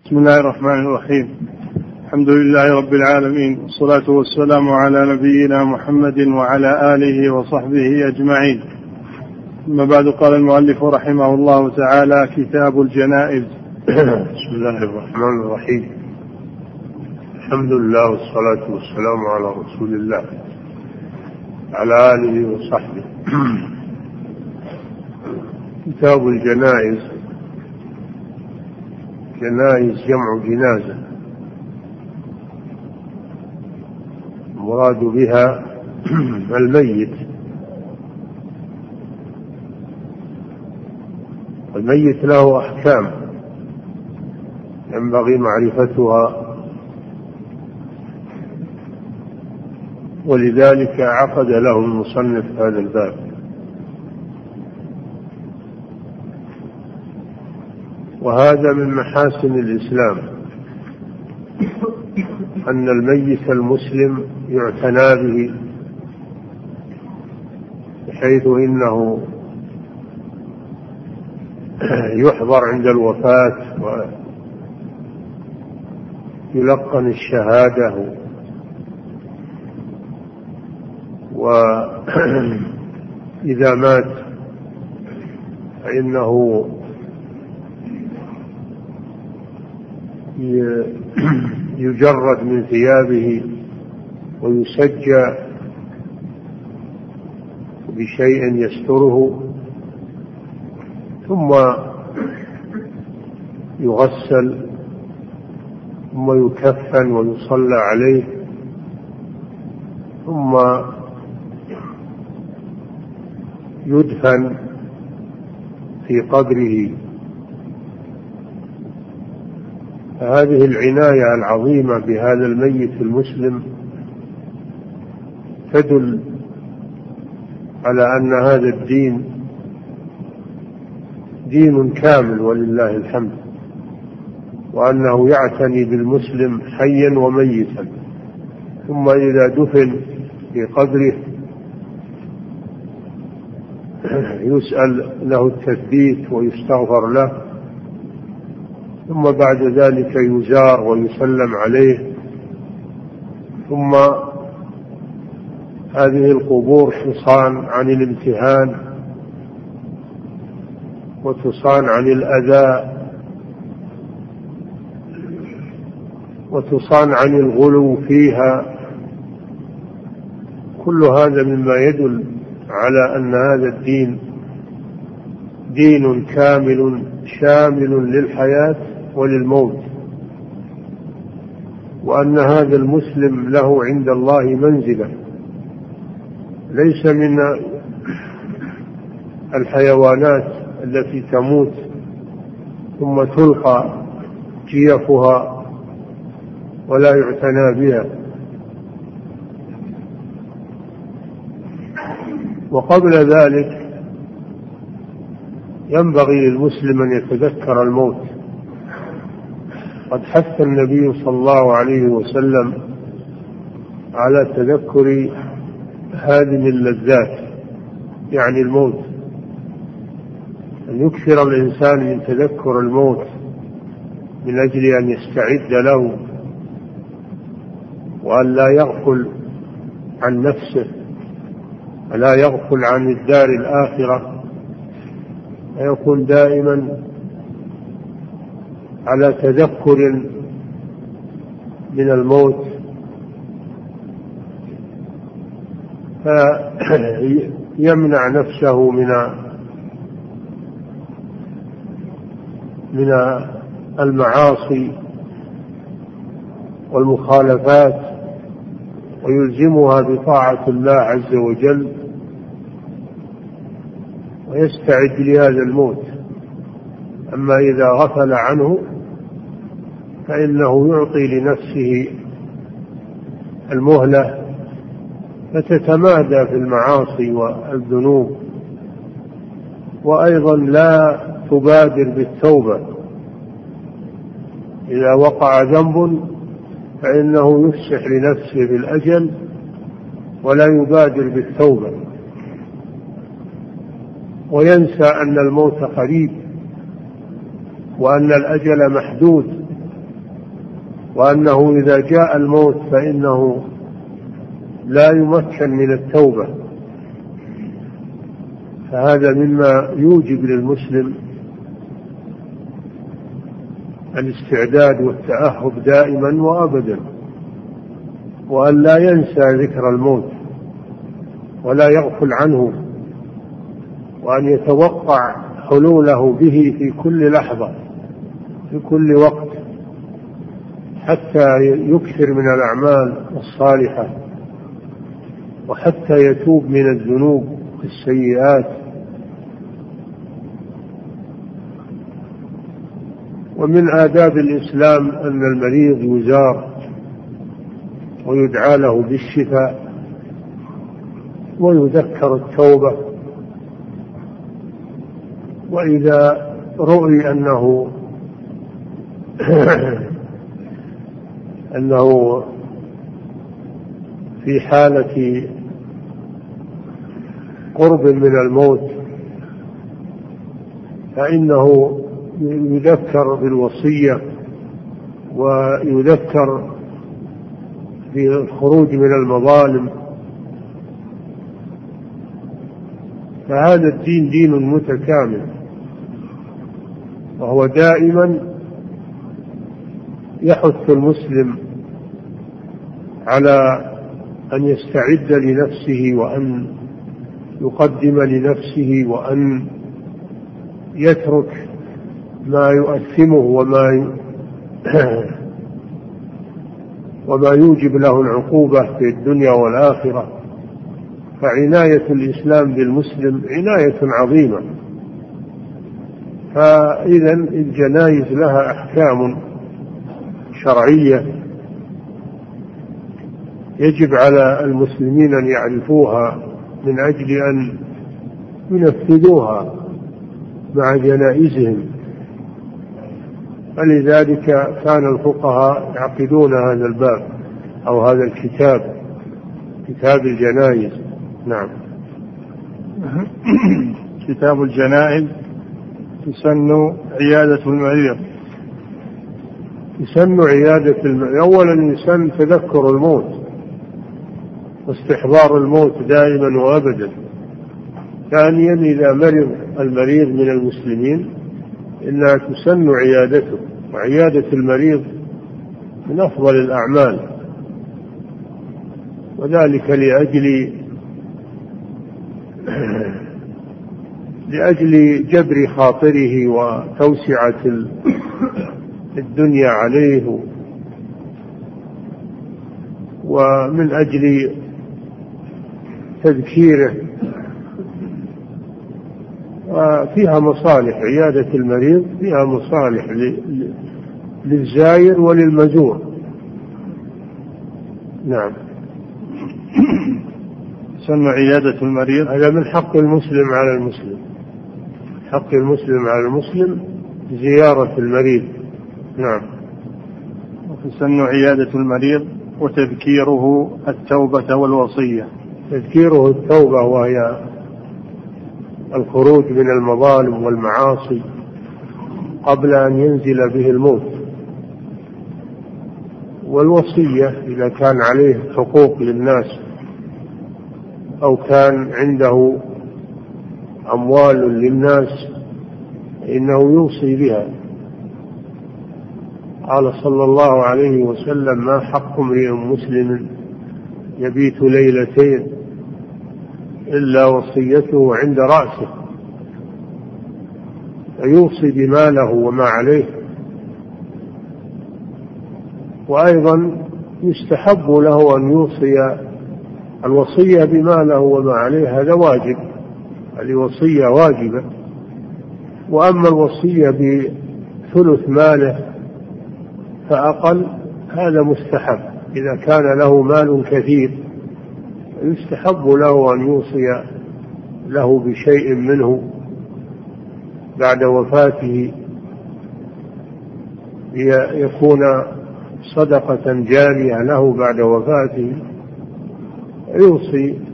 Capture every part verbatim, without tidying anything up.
بسم الله الرحمن الرحيم. الحمد لله رب العالمين، والصلاة والسلام على نبينا محمد وعلى آله وصحبه أجمعين. أما بعد، قال المؤلف رحمه الله تعالى: كتاب الجنائز. بسم الله الرحمن الرحيم. الحمد لله والصلاة والسلام على رسول الله على آله وصحبه. كتاب الجنائز. جنائز جمع جنازة، المراد بها الميت. الميت له أحكام ينبغي معرفتها، ولذلك عقد له المصنف هذا الباب. وهذا من محاسن الإسلام، أن الميت المسلم يعتنى به، بحيث إنه يحضر عند الوفاة ويلقن الشهادة، وإذا مات فإنه يجرد من ثيابه ويسجى بشيء يستره، ثم يغسل، ثم يكفن ويصلى عليه، ثم يدفن في قبره. هذه العناية العظيمة بهذا الميت المسلم تدل على أن هذا الدين دين كامل ولله الحمد، وأنه يعتني بالمسلم حيا وميتا. ثم إذا دفن في قبره يسأل له التثبيت ويستغفر له، ثم بعد ذلك يزار ويسلم عليه. ثم هذه القبور تصان عن الامتهان، وتصان عن الأذى، وتصان عن الغلو فيها. كل هذا مما يدل على أن هذا الدين دين كامل شامل للحياة وللموت، وأن هذا المسلم له عند الله منزلة، ليس من الحيوانات التي تموت ثم تلقى جيفها ولا يعتنى بها. وقبل ذلك ينبغي للمسلم أن يتذكر الموت. قد حث النبي صلى الله عليه وسلم على تذكر هادم اللذات، يعني الموت، أن يكثر الإنسان من تذكر الموت من أجل أن يستعد له، وأن لا يغفل عن نفسه، ولا يغفل عن الدار الآخرة، ويكون دائما على تذكر من الموت، فيمنع نفسه من من المعاصي والمخالفات، ويلزمها بطاعة الله عز وجل، ويستعد لهذا الموت. أما إذا غفل عنه فإنه يعطي لنفسه المهلة، فتتمادى في المعاصي والذنوب، وأيضا لا تبادر بالتوبة. إذا وقع ذنب فإنه يفسح لنفسه بالأجل ولا يبادر بالتوبة، وينسى أن الموت قريب، وأن الأجل محدود، وأنه إذا جاء الموت فإنه لا يمكن من التوبة. فهذا مما يوجب للمسلم الاستعداد والتأهب دائما وأبدا، وأن لا ينسى ذكر الموت ولا يغفل عنه، وأن يتوقع حلوله به في كل لحظة في كل وقت، حتى يكثر من الأعمال الصالحة، وحتى يتوب من الذنوب والسيئات. ومن آداب الإسلام أن المريض يزار ويدعى له بالشفاء ويذكر التوبة، وإذا رؤي أنه أنه في حالة قرب من الموت فإنه يذكر بالوصية ويذكر بالخروج من المظالم. فهذا الدين دين متكامل، وهو دائما يحث المسلم على أن يستعد لنفسه، وأن يقدم لنفسه، وأن يترك ما يؤثمه وما وما يوجب له العقوبة في الدنيا والآخرة. فعناية الإسلام بالمسلم عناية عظيمة. فإذا الجنائز لها أحكام شرعية يجب على المسلمين أن يعرفوها من أجل أن ينفذوها مع جنائزهم. فلذلك كان الفقهاء يعقدون هذا الباب أو هذا الكتاب، كتاب الجنائز. نعم. كتاب الجنائز تسن عيادة المريض. يسن عيادة المريض. أولا يسن تذكر الموت واستحضار الموت دائما وأبدا. ثانيا إذا مرض المريض من المسلمين إنها تسن عيادته، وعيادة المريض من أفضل الأعمال، وذلك لأجل لأجل جبر خاطره وتوسعة الدنيا عليه، ومن أجل تذكيره. وفيها مصالح، عيادة المريض فيها مصالح للزائر وللمزور. نعم. سن عيادة المريض هذا من حق المسلم على المسلم، حق المسلم على المسلم زيارة المريض. نعم. وتسن عيادة المريض وتذكيره التوبة والوصية. تذكيره التوبة وهي الخروج من المظالم والمعاصي قبل أن ينزل به الموت، والوصية إذا كان عليه حقوق للناس أو كان عنده أموال للناس إنه يوصي بها. قال صلى الله عليه وسلم: ما حق امرئ مسلم يبيت ليلتين إلا وصيته عند رأسه، فيوصي بماله وما عليه. وأيضا يستحب له أن يوصي الوصية بماله وما عليه، هذا واجب، هذه وصية واجبة. وأما الوصية بثلث ماله فأقل هذا مستحب، إذا كان له مال كثير يستحب له أن يوصي له بشيء منه بعد وفاته ليكون صدقة جارية له بعد وفاته. يوصي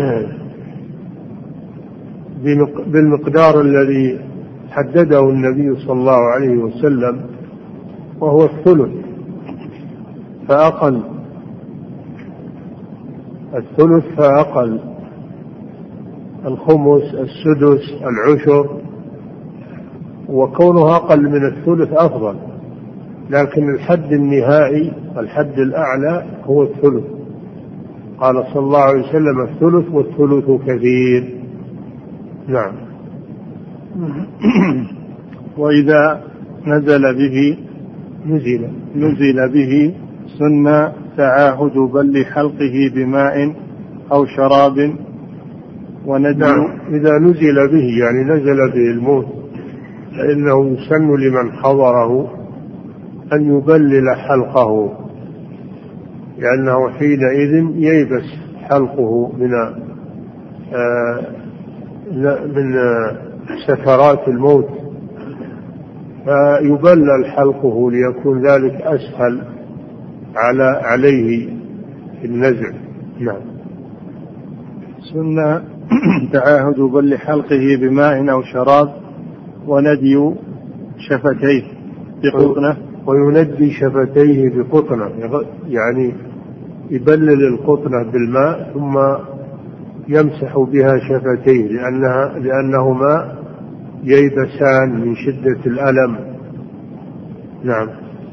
بالمقدار الذي حدده النبي صلى الله عليه وسلم وهو الثلث. فأقل، الثلث فأقل، الخمس، السدس، العشر، وكونها أقل من الثلث أفضل، لكن الحد النهائي الحد الأعلى هو الثلث. قال صلى الله عليه وسلم: الثلث والثلث كثير. نعم. وإذا نزل به نزل نزل به سن تعاهد بل حلقه بماء أو شراب وندل. نعم. إذا نزل به يعني نزل به الموت فإنه يسن لمن حضره أن يبلل حلقه، لأنه حينئذ ييبس حلقه من آه من سكرات الموت، فيبلل حلقه ليكون ذلك أسهل على عليه في النزع. نعم. سنة تعاهد بل حلقه بماء أو شراب وندي شفتيه بقطنة، ويندي شفتيه بقطنة، يعني يبلل القطنة بالماء ثم يمسح بها شفتيه، لأنها لأنهما ييبسان من شدة الألم. نعم.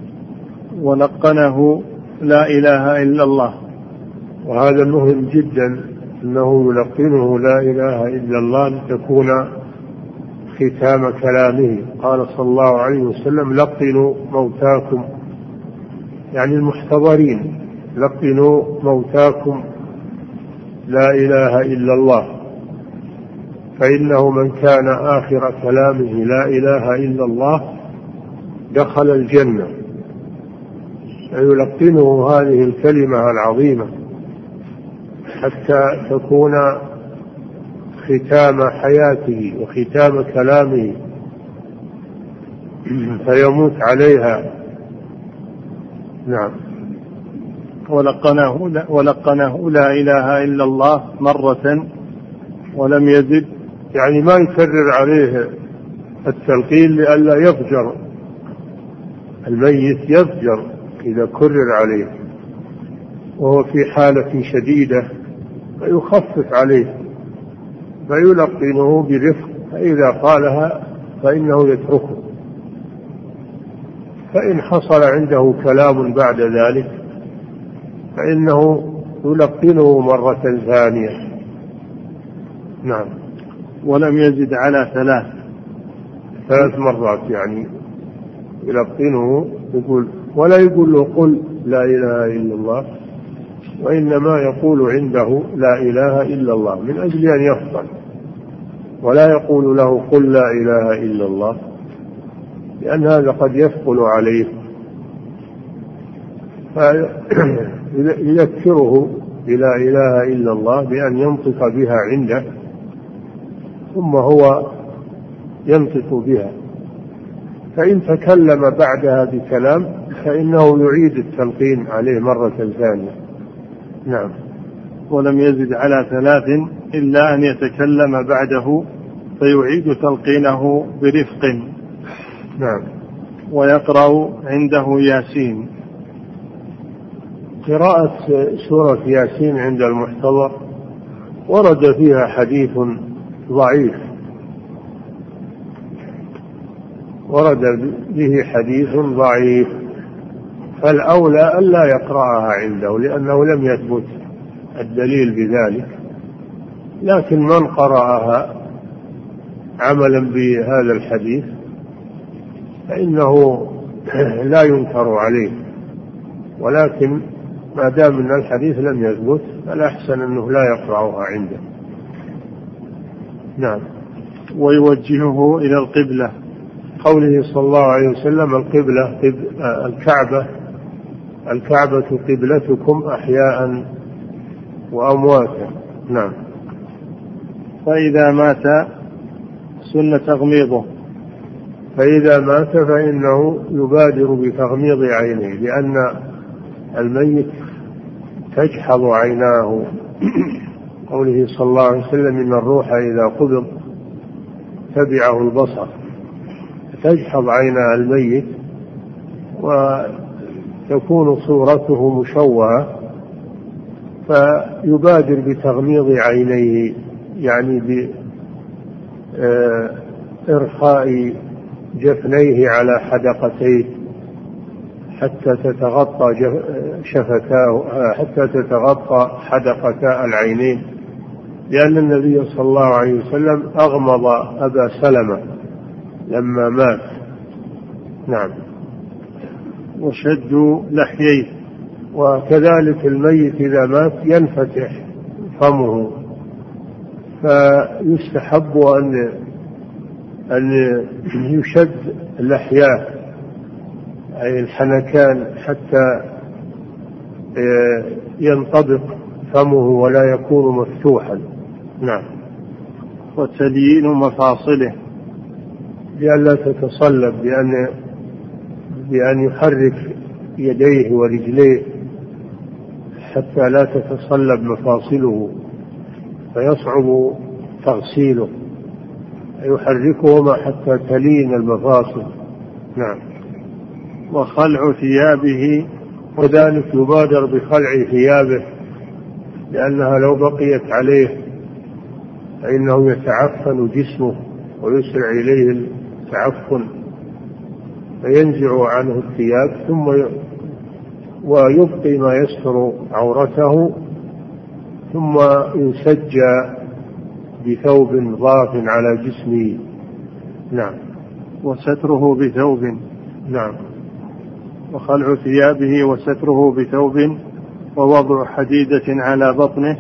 ولقنه لا إله إلا الله، وهذا مهم جدا أنه يلقنه لا إله إلا الله لتكون ختام كلامه. قال صلى الله عليه وسلم: لقنوا موتاكم، يعني المحتضرين، لقنوا موتاكم لا إله إلا الله، فإنه من كان آخر كلامه لا إله إلا الله دخل الجنة. فيلقنه هذه الكلمة العظيمة حتى تكون ختام حياته وختام كلامه، فيموت عليها. نعم. ولقنه لا, ولقنه لا إله إلا الله مرة ولم يزد، يعني ما يكرر عليه التلقين لئلا يفجر الميت، يفجر إذا كرر عليه وهو في حالة شديدة، فيخفف عليه فيلقنه برفق، فإذا قالها فإنه يتركه. فإن حصل عنده كلام بعد ذلك فإنه يلقنه مرة ثانية. نعم. ولم يزد على ثلاث ثلاث مرات، يعني يلقنه، يقول ولا يقول له قل لا إله إلا الله، وإنما يقول عنده لا إله إلا الله من أجل أن يفضل، ولا يقول له قل لا إله إلا الله، لأن هذا قد يثقل عليه، فيذكره بلا إله إلا الله بأن ينطق بها عنده، ثم هو ينطق بها. فإن تكلم بعدها بكلام فإنه يعيد التلقين عليه مرة ثانية. نعم. ولم يزد على ثلاث إلا أن يتكلم بعده فيعيد تلقينه برفق. نعم. ويقرأ عنده ياسين. قراءة سورة ياسين عند المحتضر ورد فيها حديث ضعيف، ورد به حديث ضعيف، فالأولى ألا يقرأها عنده لأنه لم يثبت الدليل بذلك، لكن من قرأها عملا بهذا الحديث فإنه لا ينكر عليه، ولكن ما دام أن الحديث لم يثبت فالأحسن أنه لا يقرأها عنده. نعم. ويوجهه إلى القبلة، قوله صلى الله عليه وسلم: القبلة الكعبة، الكعبة قبلتكم أحياء وأمواتا. نعم. فإذا مات سن تغميضه، فإذا مات فإنه يبادر بتغميض عينيه، لأن الميت تجحظ عيناه. قوله صلى الله عليه وسلم: إن الروح إذا قبض تبعه البصر، تجحظ عينا الميت تكون صورته مشوهة فيبادر بتغميض عينيه، يعني بإرخاء جفنيه على حدقتيه حتى تتغطى شفتاه حتى تتغطى حدقتا العينين، لأن النبي صلى الله عليه وسلم أغمض أبا سلمة لما مات. نعم. وشد لحييه. وكذلك الميت إذا مات ينفتح فمه، فيستحب أن أن يشد لحياه أي الحنكان حتى ينطبق فمه ولا يكون مفتوحا. نعم. وتليين مفاصله لئلا تتصلب، بأن بأن يحرك يديه ورجليه حتى لا تتصلب مفاصله فيصعب تغسيله، يحركهما حتى تلين المفاصل. نعم. وخلع ثيابه، وذلك يبادر بخلع ثيابه، لأنها لو بقيت عليه فإنه يتعفن جسمه ويسرع إليه التعفن، فينزع عنه الثياب ثم ويبقي ما يستر عورته، ثم يسجى بثوب ضاف على جسمه. نعم. وستره بثوب. نعم. وخلع ثيابه وستره بثوب، ووضع حديدة على بطنه،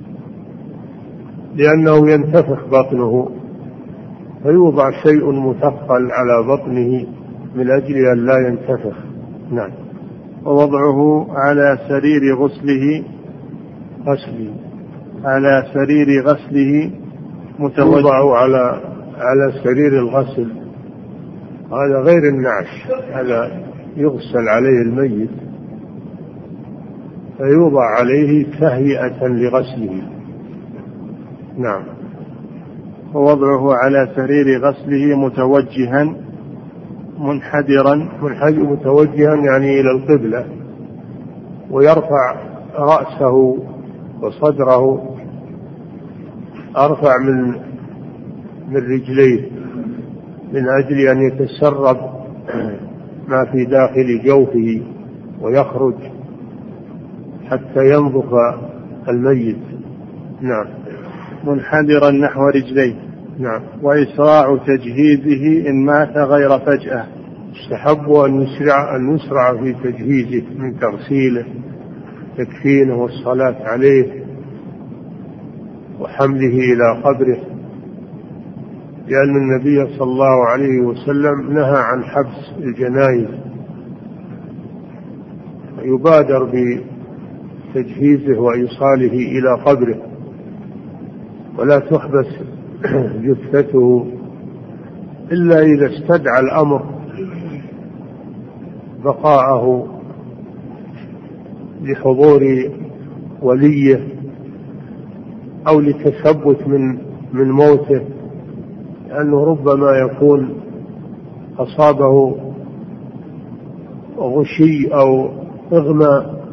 لأنه ينتفخ بطنه فيوضع شيء مثقل على بطنه من أجل أن لا ينتفخ. نعم. ووضعه على سرير غسله غسله على سرير غسله متوجه. يوضع على على سرير الغسل، هذا غير النعش، هذا يغسل عليه الميت فيوضع عليه تهيئة لغسله. نعم. ووضعه على سرير غسله متوجها منحدرا متوجها يعني إلى القبلة، ويرفع رأسه وصدره أرفع من من رجليه من أجل أن يتسرب ما في داخل جوفه ويخرج حتى ينظف الميت. نعم. منحدرا نحو رجليه. نعم. وإسراع تجهيزه إن مات غير فجأة. استحب أن يسرع أن يسرع في تجهيزه من تغسيله تكفينه والصلاة عليه وحمله إلى قبره، لأن النبي صلى الله عليه وسلم نهى عن حبس الجنائز، يبادر بتجهيزه وإيصاله إلى قبره، ولا تحبس جثته إلا إذا استدعى الأمر بقاءه لحضور وليه أو لتثبت من من موته، لأنه ربما يكون أصابه غشي أو إغماء،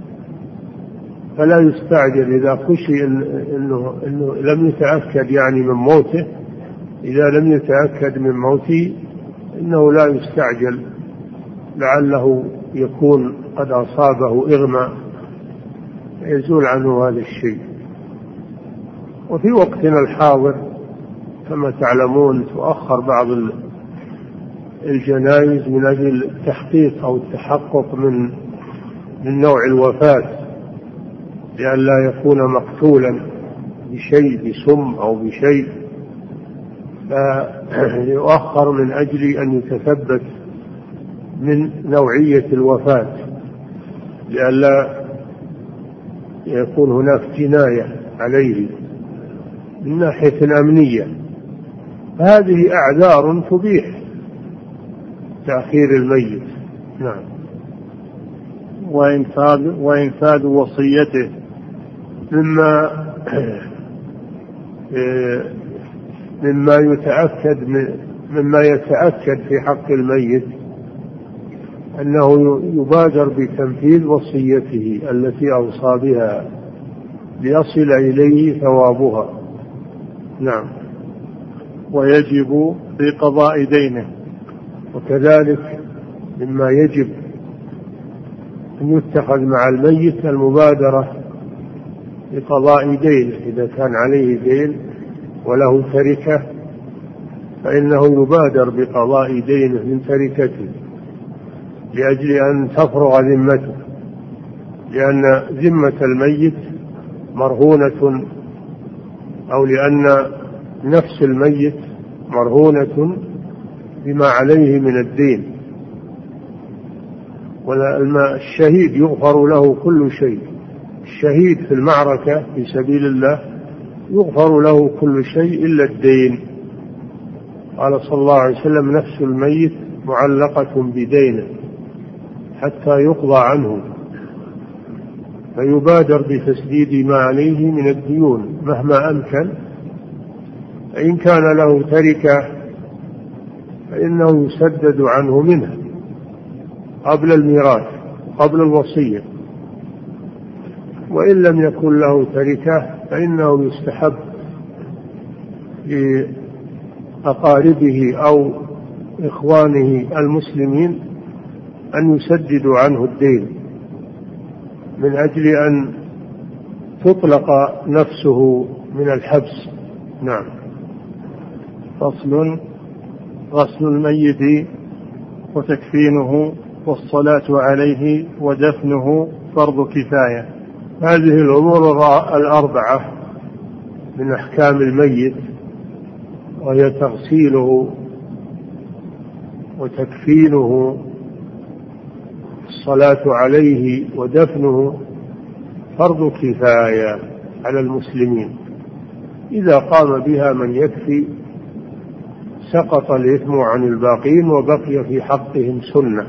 فلا يستعجل إذا خشي إنه, إنه لم يتأكد يعني من موته، إذا لم يتأكد من موته إنه لا يستعجل، لعله يكون قد أصابه إغماء يزول عنه هذا الشيء. وفي وقتنا الحاضر كما تعلمون تؤخر بعض الجنائز من أجل التحقيق أو التحقق من من نوع الوفاة، لئلا يكون مقتولا بشيء بسم أو بشيء، فيؤخر من أجل أن يتثبت من نوعية الوفاة، لئلا يكون هناك جناية عليه من ناحية الأمنية. هذه أعذار تبيح تأخير الميت. نعم. وإنفاذ وإنفاذ وصيته مما مما يتأكد مما يتأكد في حق الميت أنه يبادر بتنفيذ وصيته التي أوصى بها ليصل إليه ثوابها. نعم. ويجب في قضاء دينه. وكذلك مما يجب أن يتخذ مع الميت المبادرة لقضاء دينه، إذا كان عليه دين وله تركة فإنه يبادر بقضاء دينه من تركته لأجل أن تفرغ ذمته، لأن ذمة الميت مرهونة، أو لأن نفس الميت مرهونة بما عليه من الدين. والشهيد يغفر له كل شيء، الشهيد في المعركة في سبيل الله يغفر له كل شيء إلا الدين. قال صلى الله عليه وسلم: نفس الميت معلقة بدينه حتى يقضى عنه، فيبادر بتسديد ما عليه من الديون مهما أمكن. فإن كان له تركة فإنه يسدد عنه منه قبل الميراث قبل الوصية، وإن لم يكن له تركة فإنه يستحب لأقاربه أو إخوانه المسلمين أن يسددوا عنه الدين من أجل أن تطلق نفسه من الحبس. نعم. فصل: غسل الميت وتكفينه والصلاة عليه ودفنه فرض كفاية. هذه الأمور الأربعة من أحكام الميت، وهي تغسيله وتكفينه الصلاة عليه ودفنه فرض كفاية على المسلمين، إذا قام بها من يكفي سقط الإثم عن الباقين وبقي في حقهم سنة،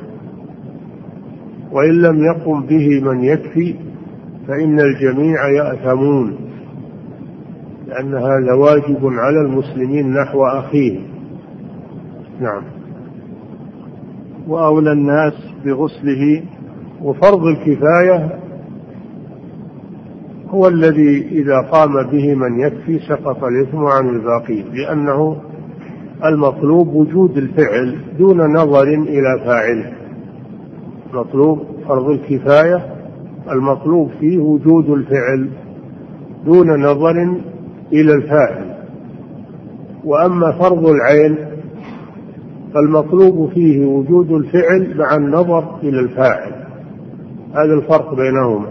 وإن لم يقم به من يكفي فإن الجميع يأثمون، لأن هذا واجب على المسلمين نحو أخيه. نعم. وأولى الناس بغسله. وفرض الكفاية هو الذي إذا قام به من يكفي سقط الإثم عن الباقين، لأنه المطلوب وجود الفعل دون نظر إلى فاعله. مطلوب فرض الكفاية المطلوب فيه وجود الفعل دون نظر إلى الفاعل، وأما فرض العين فالمطلوب فيه وجود الفعل مع النظر إلى الفاعل، هذا الفرق بينهما.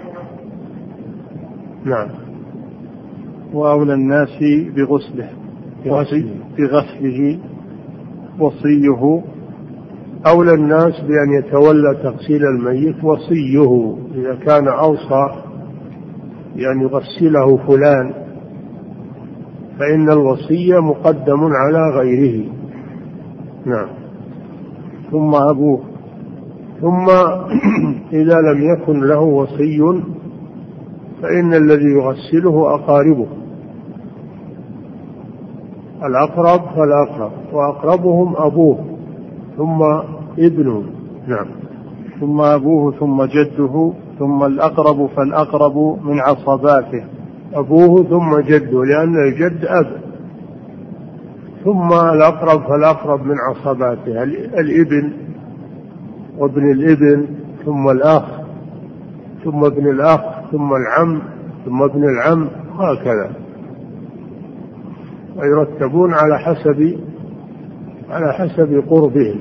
نعم. وأولى الناس بغسله بغسله وصيه. أولى الناس بأن يتولى تغسيل الميت وصيه، إذا كان أوصى بأن يغسله فلان فإن الوصية مقدم على غيره. نعم. ثم أبوه. ثم إذا لم يكن له وصي فإن الذي يغسله أقاربه، الأقرب فالأقرب، وأقربهم أبوه ثم ابنه. نعم. ثم أبوه ثم جده ثم الأقرب فالأقرب من عصباته. أبوه ثم جده، لأن الجد أب، ثم الأقرب فالأقرب من عصباته، الابن وابن الابن ثم الأخ ثم ابن الأخ ثم العم ثم ابن العم، هكذا ويرتبون على حسب على حسب قربهم.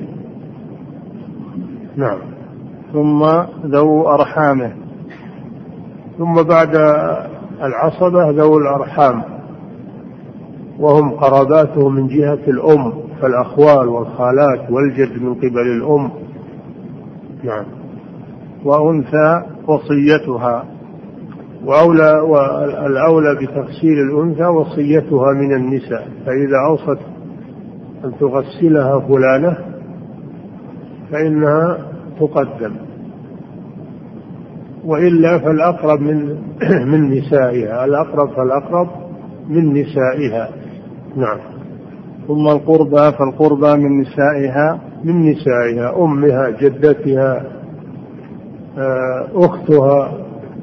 نعم. ثم ذو أرحامه. ثم بعد العصبة ذو الأرحام، وهم قراباته من جهة الأم، فالأخوال والخالات والجد من قبل الأم. نعم. وأنثى وصيتها. وأولى والأولى بتغسيل الأنثى وصيتها من النساء، فإذا أوصت أن تغسلها فلانة فإنها تقدم، وإلا فالأقرب من من نسائها، الأقرب فالأقرب من نسائها. نعم. ثم القربى فالقربى من نسائها من نسائها، أمها، جدتها، أختها،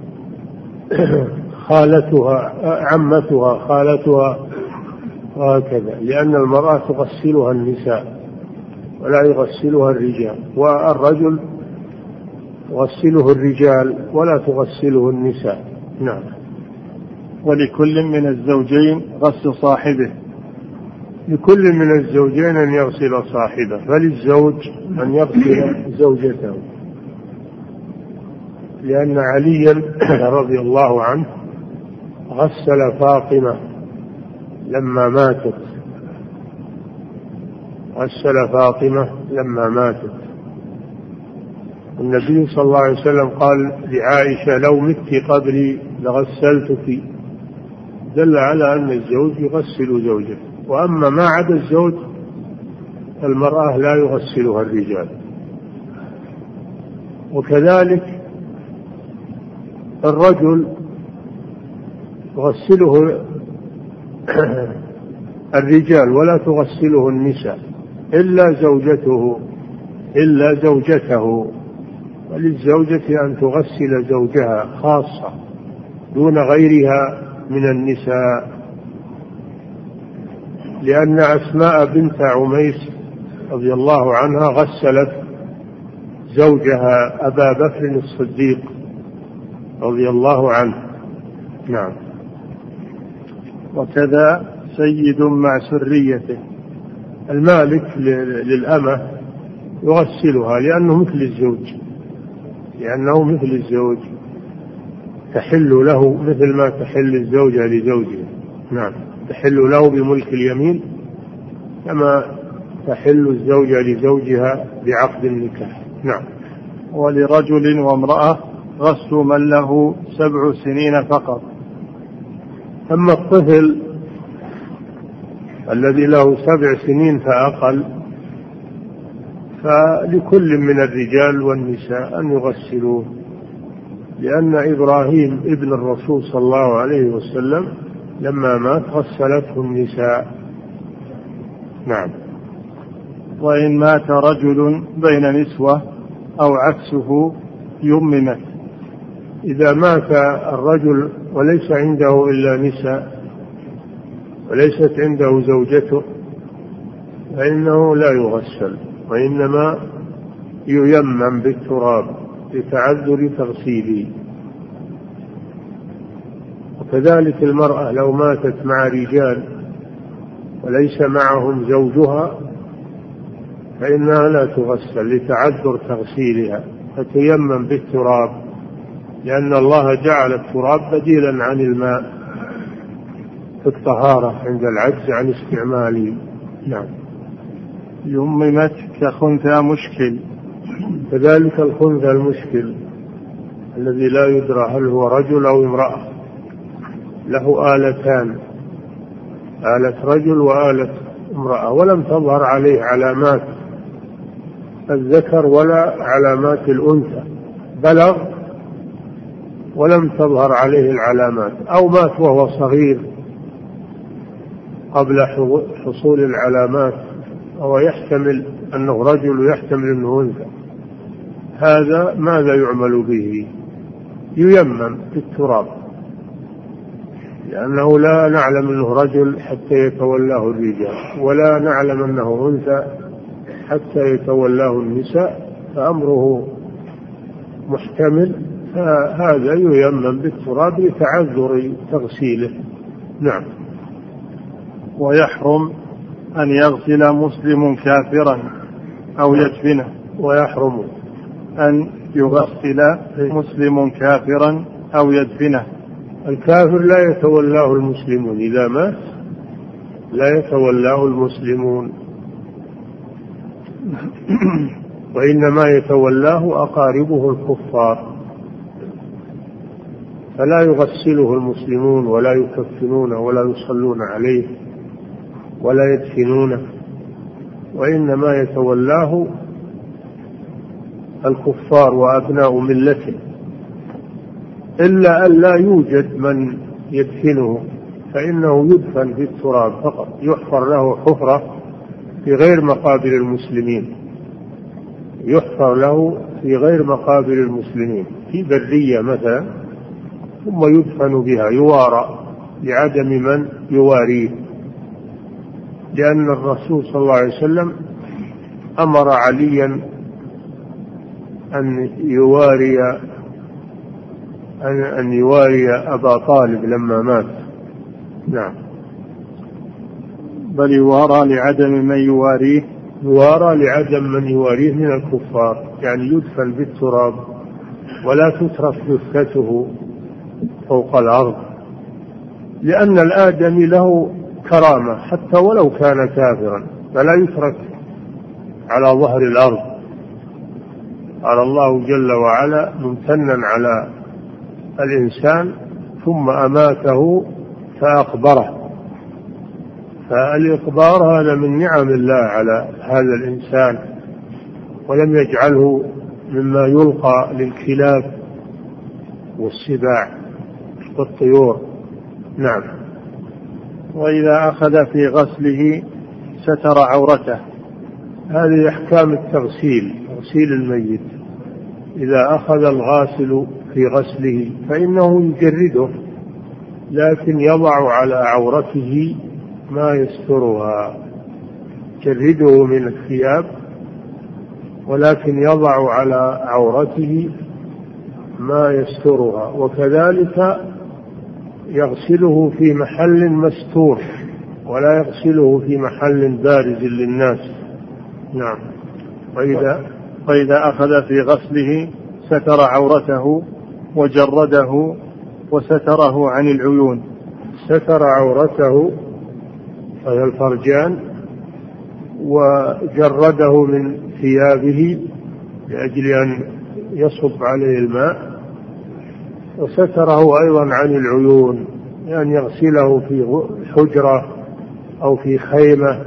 خالتها، عمتها، خالتها، وهكذا، لأن المرأة تغسلها النساء ولا يغسلها الرجال، والرجل تغسله الرجال ولا تغسله النساء. نعم. ولكل من الزوجين غسل صاحبه. لكل من الزوجين أن يغسل صاحبه، فللزوج أن يغسل زوجته، لأن عليا رضي الله عنه غسل فاطمة لما ماتت، غسل فاطمة لما ماتت. النبي صلى الله عليه وسلم قال لعائشة: لو مت قبلي لغسلتك، دل على أن الزوج يغسل زوجه، وأما ما عدا الزوج المرأة لا يغسلها الرجال. وكذلك الرجل تغسله الرجال ولا تغسله النساء إلا زوجته إلا زوجته وللزوجة أن تغسل زوجها خاصة دون غيرها من النساء، لأن أسماء بنت عميس رضي الله عنها غسلت زوجها أبا بكر الصديق رضي الله عنه. نعم. وكذا سيد مع سريته، المالك للأمة يغسلها لأنه مثل الزوج، لأنه مثل الزوج تحل له مثل ما تحل الزوجة لزوجها. نعم، تحل له بملك اليمين كما تحل الزوجة لزوجها بعقد النكاح. نعم. ولرجل وامرأة غسل من له سبع سنين فقط. أما الطفل الذي له سبع سنين فأقل فلكل من الرجال والنساء أن يغسلوه، لأن إبراهيم ابن الرسول صلى الله عليه وسلم لما مات غسلته النساء. نعم. وإن مات رجل بين نسوة أو عكسه يممت. إذا مات الرجل وليس عنده إلا نساء وليست عنده زوجته فإنه لا يغسل، وإنما ييمم بالتراب لتعذر تغسيله. وكذلك المرأة لو ماتت مع رجال وليس معهم زوجها فإنها لا تغسل لتعذر تغسيلها، فتيمم بالتراب، لأن الله جعل التراب بديلا عن الماء في الطهارة عند العجز عن استعماله. نعم. يممت كخنثى مشكل. كذلك الخنثى المشكل الذي لا يدرى هل هو رجل أو امرأة، له آلتان، آلة رجل وآلة امرأة، ولم تظهر عليه علامات الذكر ولا علامات الأنثى، بلغ ولم تظهر عليه العلامات، أو مات وهو صغير قبل حصول العلامات، أو يحتمل أنه رجل ويحتمل أنه أنثى، هذا ماذا يعمل به؟ ييمم بالتراب، لأنه لا نعلم أنه رجل حتى يتولاه الرجال، ولا نعلم أنه أنثى حتى يتولاه النساء، فأمره محتمل، فهذا ييمم بالتراب لتعذر تغسيله. نعم. ويحرم أن يغسل مسلم كافرا أو يدفنه. ويحرم أن يغسل مسلم كافرا أو يدفنه. الكافر لا يتولاه المسلمون، إذا مات لا يتولاه المسلمون وإنما يتولاه أقاربه الكفار، فلا يغسله المسلمون ولا يكفنونه ولا يصلون عليه ولا يدفنونه، وإنما يتولاه الكفار وأبناء ملته، إلا أن لا يوجد من يدفنه فإنه يدفن في التراب فقط، يحفر له حفرة في غير مقابر المسلمين يحفر له في غير مقابر المسلمين في برية مثلا، ثم يدفن بها يوارى لعدم من يواريه، لأن الرسول صلى الله عليه وسلم أمر عليا أن يواري أن يواري أبا طالب لما مات. نعم. بل يوارى لعدم من يواريه، يوارى لعدم من يواريه من الكفار، يعني يدفن بالتراب ولا تترك جثته فوق الأرض، لأن الآدمي له كرامة حتى ولو كان كافرا، فلا يترك على ظهر الأرض. قال الله جل وعلا ممتنا على الإنسان ثم أماته فأقبره، فالإقبار هذا من نعم الله على هذا الإنسان، ولم يجعله مما يلقى للكلاب والسباع والطيور. نعم. وإذا أخذ في غسله ستر عورته. هذه أحكام التغسيل، تغسيل الميت. إذا أخذ الغاسل في غسله فإنه يجرده، لكن يضع على عورته ما يسترها، يجرده من الثياب ولكن يضع على عورته ما يسترها، وكذلك يغسله في محل مستور ولا يغسله في محل بارز للناس. نعم. وإذا, وإذا أخذ في غسله ستر عورته وجرده وستره عن العيون. ستر عورته وهي الفرجان وجرده من ثيابه لأجل أن يصب عليه الماء، وستره أيضا عن العيون، لأن يعني يغسله في حجرة أو في خيمة،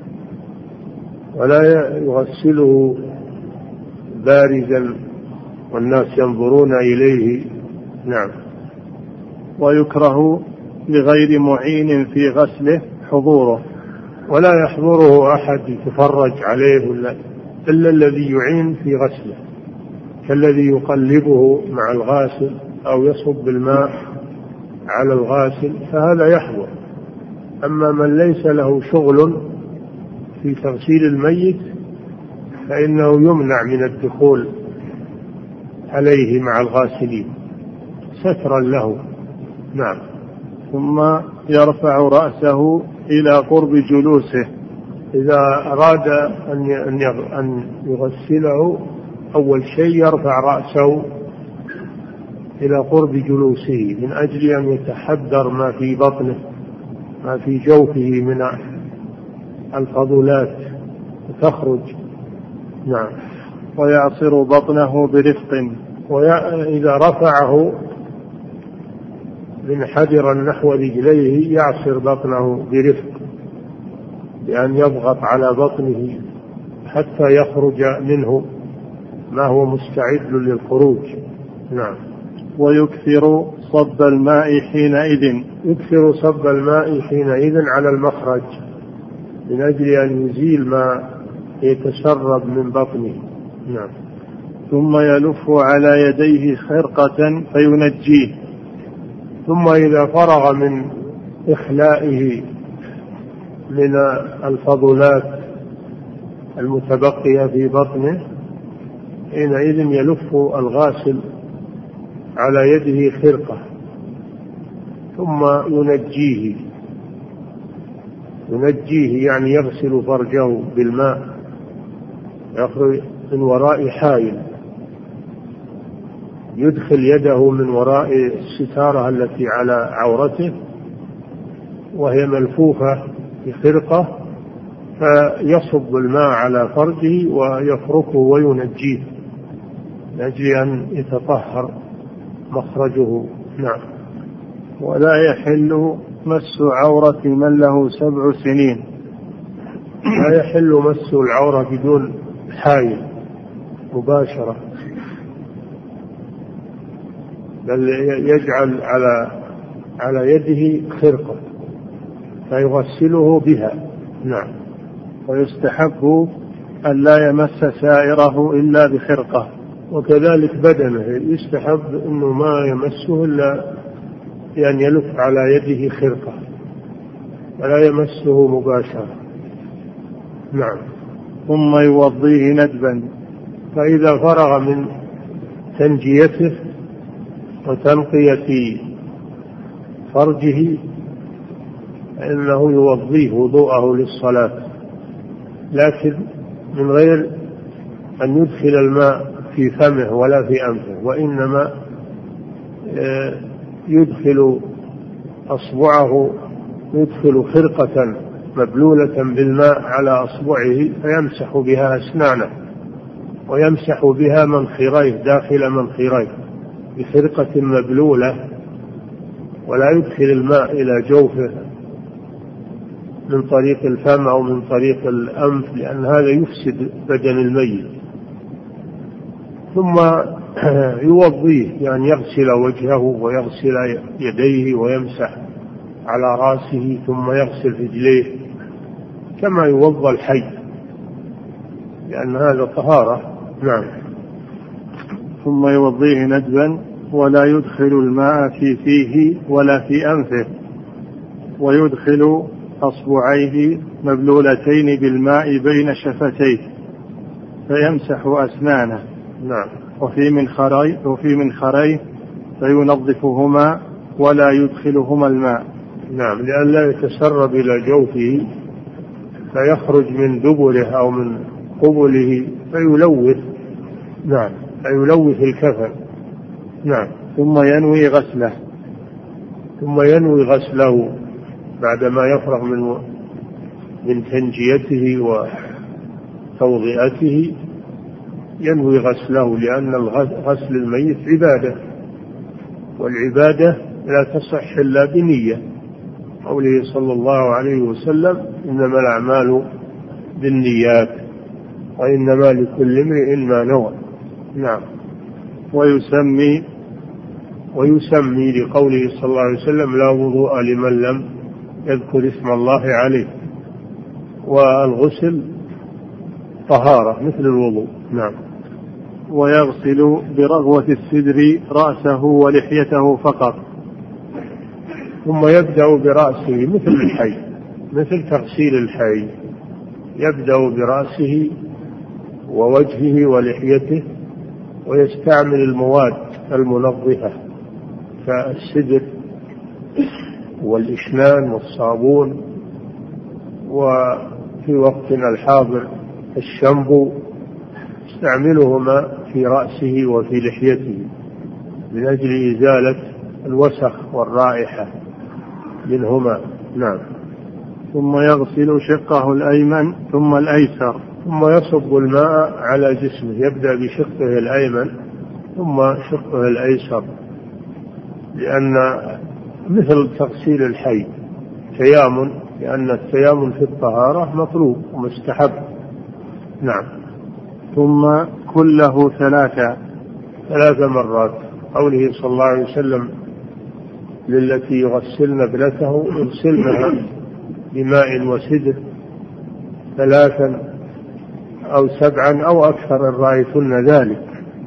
ولا يغسله بارزا والناس ينظرون إليه. نعم. ويكره لغير معين في غسله حضوره، ولا يحضره أحد يتفرج عليه إلا الذي يعين في غسله، كالذي يقلبه مع الغاسل أو يصب الماء على الغاسل، فهذا يحضر. أما من ليس له شغل في تغسيل الميت فإنه يمنع من الدخول عليه مع الغاسلين سترا له. نعم. ثم يرفع رأسه إلى قرب جلوسه. إذا أراد أن يغسله أول شيء يرفع رأسه إلى قرب جلوسه من أجل أن يتحذر ما في بطنه ما في جوفه من الفضلات تخرج. نعم. ويعصر بطنه برفق، وإذا رفعه منحدرا نحو رجليه يعصر بطنه برفق، بأن يضغط على بطنه حتى يخرج منه ما هو مستعد للخروج. نعم. ويكثر صب الماء حينئذ يكثر صب الماء حينئذ على المخرج من أجل أن يزيل ما يتسرب من بطنه. نعم. ثم يلف على يديه خرقة فينجيه. ثم إذا فرغ من إخلائه من الفضلات المتبقية في بطنه حينئذ يلف الغاسل على يده خرقة ثم ينجيه ينجيه يعني يغسل فرجه بالماء، يخرج من وراء حائل، يدخل يده من وراء الستارة التي على عورته وهي ملفوفة بخرقة، فيصب الماء على فرجه ويفركه وينجيه لأجل أن يتطهر مخرجه. نعم. ولا يحل مس عورة من له سبع سنين. لا يحل مس العورة بدون حائل مباشرة، بل يجعل على على يده خرقة فيغسله بها. نعم. ويستحب أن لا يمس سائره إلا بخرقة. وكذلك بدنه يستحب أنه ما يمسه إلا بأن يلف على يده خرقة ولا يمسه مباشرة. نعم. ثم يوضيه ندبا، فإذا فرغ من تنجيته وتنقية فرجه فإنه يوضيه وضوءه للصلاة، لكن من غير أن يدخل الماء في فمه ولا في أنفه، وإنما يدخل أصبعه، يدخل خرقة مبلولة بالماء على أصبعه فيمسح بها أسنانه ويمسح بها منخريه داخل منخريه بخرقة مبلولة، ولا يدخل الماء إلى جوفه من طريق الفم أو من طريق الأنف، لأن هذا يفسد بدن الميت. ثم يوضيه، يعني يغسل وجهه ويغسل يديه ويمسح على رأسه ثم يغسل رجليه كما يوضى الحي، لأن هذا طهارة. نعم. ثم يوضيه ندبا ولا يدخل الماء في فيه ولا في أنفه، ويدخل أصبعيه مبلولتين بالماء بين شفتيه فيمسح أسنانه. نعم. وفي منخريه وفي منخريه فينظفهما ولا يدخلهما الماء. نعم، لأن لا يتسرب إلى جوفه فيخرج من دبره أو من قبله فيلوث. نعم، فيلوث الكفن. نعم. ثم ينوي غسله ثم ينوي غسله بعدما يفرغ من من تنجيته وتوضئته، ينوي غسله، لأن غسل الميت عبادة، والعبادة لا تصح إلا بنية، قوله صلى الله عليه وسلم إنما الأعمال بالنيات وإنما لكل امرئ ما نوى. نعم. ويسمي ويسمي لقوله صلى الله عليه وسلم لا وضوء لمن لم يذكر اسم الله عليه، والغسل طهارة مثل الوضوء. نعم. ويغسل برغوة السدر رأسه ولحيته فقط، ثم يبدأ برأسه مثل الحي، مثل تغسيل الحي، يبدأ برأسه ووجهه ولحيته، ويستعمل المواد المنظفة كالسدر والإشنان والصابون، وفي وقتنا الحاضر الشامبو، يستعملهما في رأسه وفي لحيته من أجل إزالة الوسخ والرائحة منهما. نعم. ثم يغسل شقه الأيمن ثم الأيسر، ثم يصب الماء على جسمه، يبدأ بشقه الأيمن ثم شقه الأيسر، لأن مثل تغسيل الحي تيامن، لأن التيامن في الطهارة مطلوب ومستحب. نعم. ثم كله ثلاثة ثلاث مرات، قوله صلى الله عليه وسلم للتي يغسلن ابنته يغسلنها بماء وسدر ثلاثا أو سبعا أو أكثر إن رأيتن ذلك،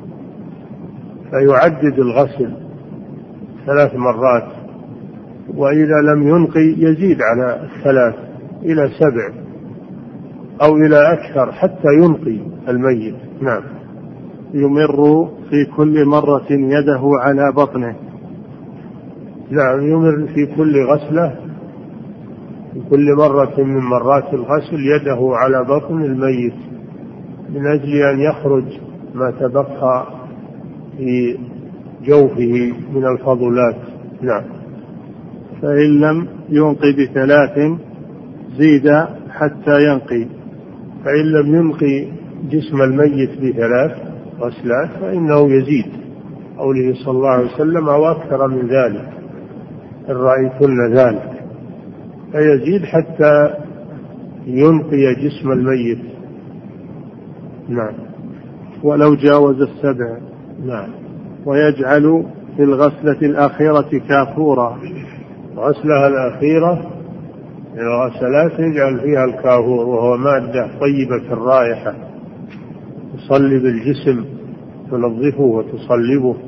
فيعدد الغسل ثلاث مرات، وإذا لم ينقي يزيد على الثلاث إلى سبع أو إلى أكثر حتى ينقي الميت. نعم. يمر في كل مرة يده على بطنه. نعم، يمر في كل غسلة، في كل مرة من مرات الغسل يده على بطن الميت من أجل أن يخرج ما تبقى في جوفه من الفضلات. نعم. فإن لم ينقي بثلاث زيد حتى ينقي، فإن لم ينقي جسم الميت بثلاث غسلات فإنه يزيد، قوله صلى الله عليه وسلم أو أكثر من ذلك إن رأيتن ذلك، فيزيد حتى ينقي جسم الميت. نعم. ولو جاوز السبع. نعم. ويجعل في الغسلة الأخيرة كافورا، غسلها الأخيرة الغسلات يجعل فيها الكافور، وهو مادة طيبة الرائحة تصلب الجسم، تنظفه وتصلبه،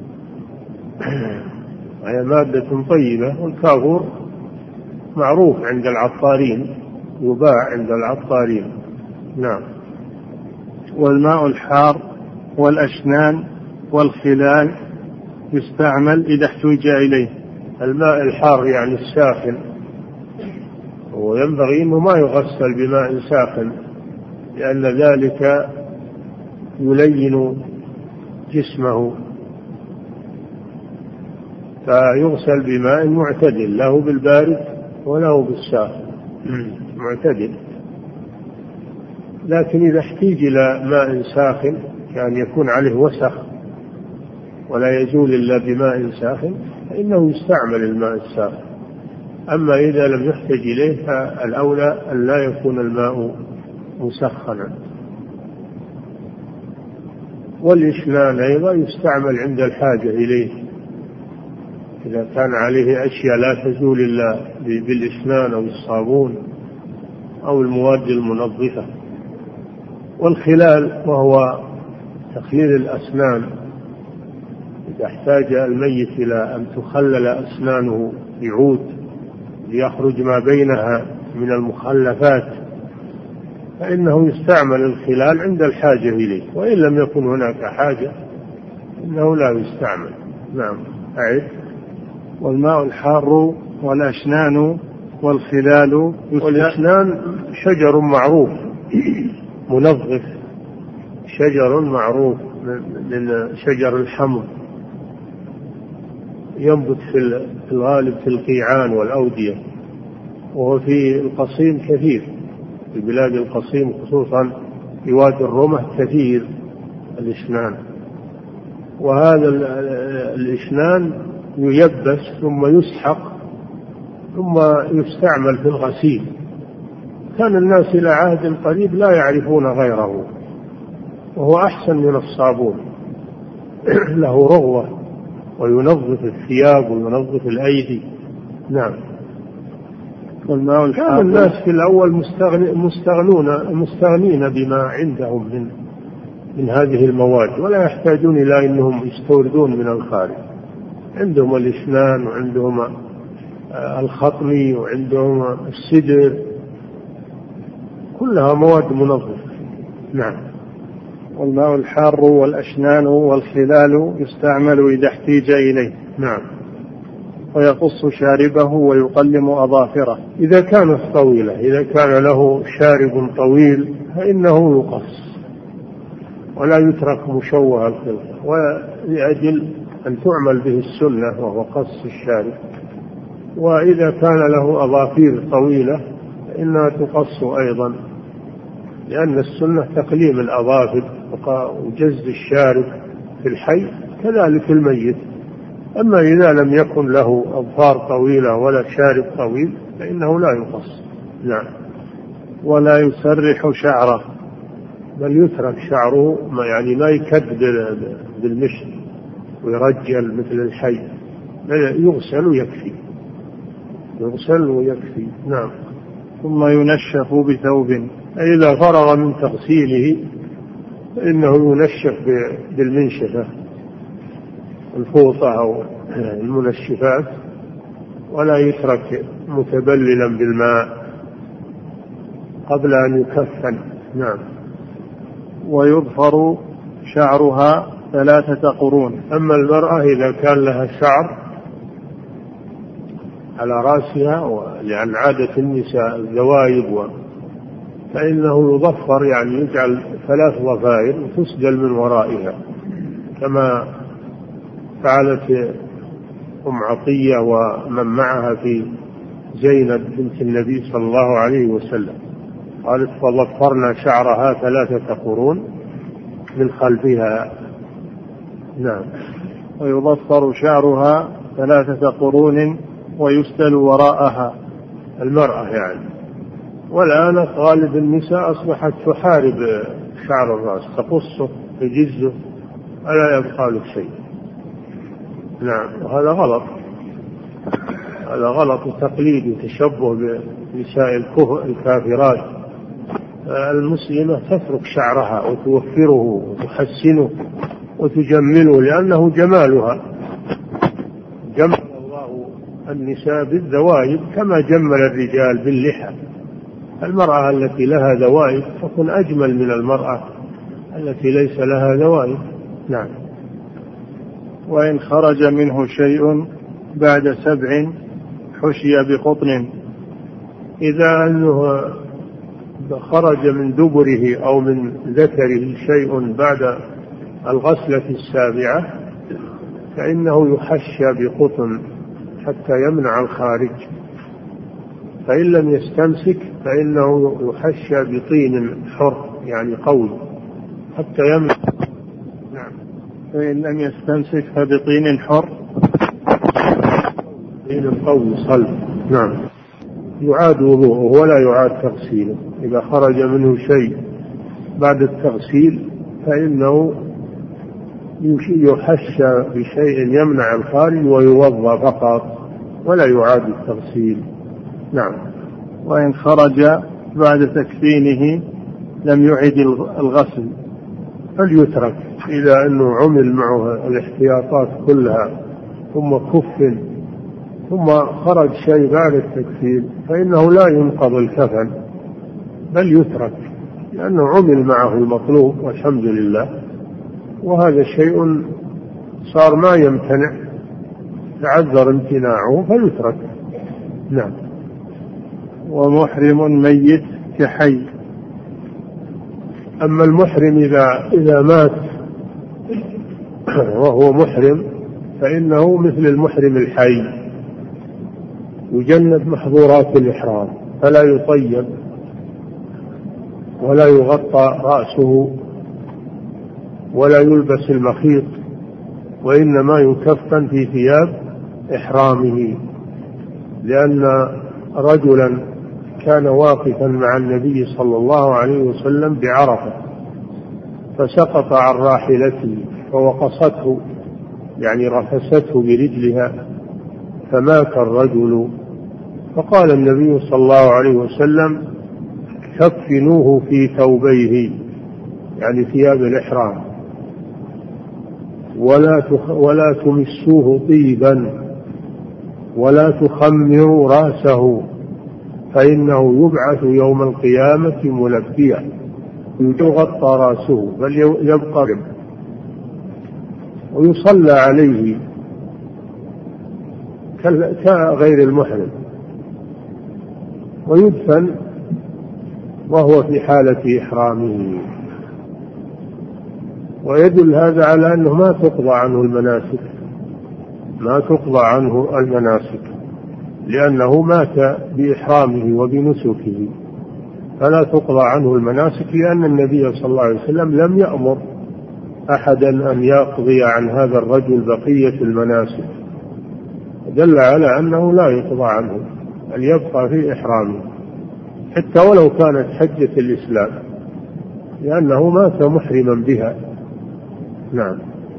هي مادة طيبة. والكافور معروف عند العطارين، يباع عند العطارين. نعم. والماء الحار والأشنان والخلال يستعمل إذا احتوج إليه. الماء الحار يعني الساخن، وينبغي أنه ما يغسل بماء ساخن، لأن ذلك يلين جسمه، فيغسل بماء معتدل، له بالبارد وله بالساخن، معتدل. لكن إذا احتيج إلى ماء ساخن كان يكون عليه وسخ ولا يزول إلا بماء ساخن فإنه يستعمل الماء الساخن. أما إذا لم يحتج إليه فالأولى أن لا يكون الماء مسخنا. والإشنان أيضا يستعمل عند الحاجة إليه، إذا كان عليه أشياء لا تزول إلا بالإشنان أو الصابون أو المواد المنظفة. والخلال وهو تخليل الأسنان، إذا احتاج الميت إلى أن تخلل أسنانه بعود ليخرج ما بينها من المخلفات فإنه يستعمل الخلال عند الحاجة إليه، وإن لم يكن هناك حاجة إنه لا يستعمل. نعم. أعد. والماء الحار والأشنان والخلال. والأشنان شجر معروف منظف، شجر معروف من شجر الحمض، ينبت في الغالب في القيعان والأودية، وهو في القصيم كثير، في بلاد القصيم خصوصا في وادي الرمح كثير الإشنان. وهذا الإشنان ييبس ثم يسحق ثم يستعمل في الغسيل. كان الناس إلى عهد قريب لا يعرفون غيره، وهو أحسن من الصابون، له رغوة وينظف الثياب وينظف الأيدي. نعم. والماء الحار. كان الناس في الأول مستغنون مستغنين بما عندهم من من هذه المواد، ولا يحتاجون إلى أنهم يستوردون من الخارج. عندهم الإشنان وعندهم الخطمي وعندهم السدر، كلها مواد منظفة. نعم. والماء الحار والأشنان والخلال يستعمل إذا احتيج إليه. نعم. ويقص شاربه ويقلم أظافره. إذا كانت طويلة، إذا كان له شارب طويل فإنه يقص ولا يترك مشوه الخلقة، ولأجل أن تعمل به السنة وهو قص الشارب. وإذا كان له أظافير طويلة فإنها تقص أيضا، لأن السنة تقليم الأظافر وجز الشارب في الحي كذلك الميت. أما إذا لم يكن له أظفار طويلة ولا شارب طويل فإنه لا يقص. نعم. ولا يسرح شعره، بل يترك شعره، يعني ما يكد بالمشط ويرجل مثل الحي، يغسل ويكفي، يغسل ويكفي. نعم. ثم ينشف بثوب. إذا فرغ من تغسيله فإنه ينشف بالمنشفة الفوطة أو المنشفات، ولا يترك متبللا بالماء قبل أن يكفن. نعم. ويظفر شعرها ثلاثة قرون. أما المرأة إذا كان لها شعر على رأسها، لأن عادة النساء الذوايب، فإنه يظفر، يعني يجعل ثلاث ضفائر وتسدل من ورائها، كما فعلت أم عطية ومن معها في زينب بنت النبي صلى الله عليه وسلم، قالت فضفرنا شعرها ثلاثة قرون من خلفها. نعم. ويضفر شعرها ثلاثة قرون ويسدل وراءها، المرأة يعني. والآن غالب النساء أصبحت تحارب شعر الرأس، تقصه تجزه ولا يبقى له شيء. نعم. وهذا غلط، هذا غلط وتقليد وتشبه بنساء الكافرات. المسلمة تترك شعرها وتوفره وتحسنه وتجمله لأنه جمالها. جمل الله النساء بالذوائب كما جمل الرجال باللحى. المرأة التي لها ذوائب تكون أجمل من المرأة التي ليس لها ذوائب. نعم. وإن خرج منه شيء بعد سبع حشي بقطن. إذا أنه خرج من دبره أو من ذكره شيء بعد الغسلة السابعة فإنه يحشى بقطن حتى يمنع الخارج. فإن لم يستمسك فإنه يحشى بطين حر يعني قوي حتى يمنع. نعم. فإن لم يستمسك فبطين حر طين قوي صلب. نعم. يعاد وضوءه ولا يعاد تغسيله. إذا خرج منه شيء بعد التغسيل فإنه يحشى بشيء يمنع الخارج ويوضأ فقط ولا يعاد التغسيل. نعم. وإن خرج بعد تكفينه لم يعد الغسل فليترك. إذا أنه عمل معه الاحتياطات كلها ثم كفن ثم خرج شيء بعد التكفين فإنه لا ينقض الكفن بل يترك لأنه عمل معه المطلوب والحمد لله. وهذا شيء صار ما يمتنع تعذر امتناعه فيترك. نعم. ومحرم ميت كحي. أما المحرم إذا, إذا مات وهو محرم فإنه مثل المحرم الحي يجنب محظورات الإحرام فلا يطيب ولا يغطى رأسه ولا يلبس المخيط وإنما يكفن في ثياب إحرامه. لأن رجلا كان واقفا مع النبي صلى الله عليه وسلم بعرفة فسقط عن راحلته فوقصته يعني رفسته برجلها فمات الرجل. فقال النبي صلى الله عليه وسلم كفنوه في ثوبيه يعني ثياب الإحرام ولا ولا تمسوه طيبا ولا تخمروا رأسه فإنه يبعث يوم القيامة ملبيا يغطى رأسه بل يبقى ويصلى عليه كغير المحرم ويدفن وهو في حالة إحرامه. ويدل هذا على أنه ما تقضى عنه المناسك ما تقضى عنه المناسك لأنه مات بإحرامه وبنسكه فلا تقضى عنه المناسك لأن النبي صلى الله عليه وسلم لم يأمر أحدا أن يقضي عن هذا الرجل بقية المناسك دل على أنه لا يقضى عنه أن يبقى في إحرامه حتى ولو كانت حجة الإسلام لأنه مات محرما بها. نعم.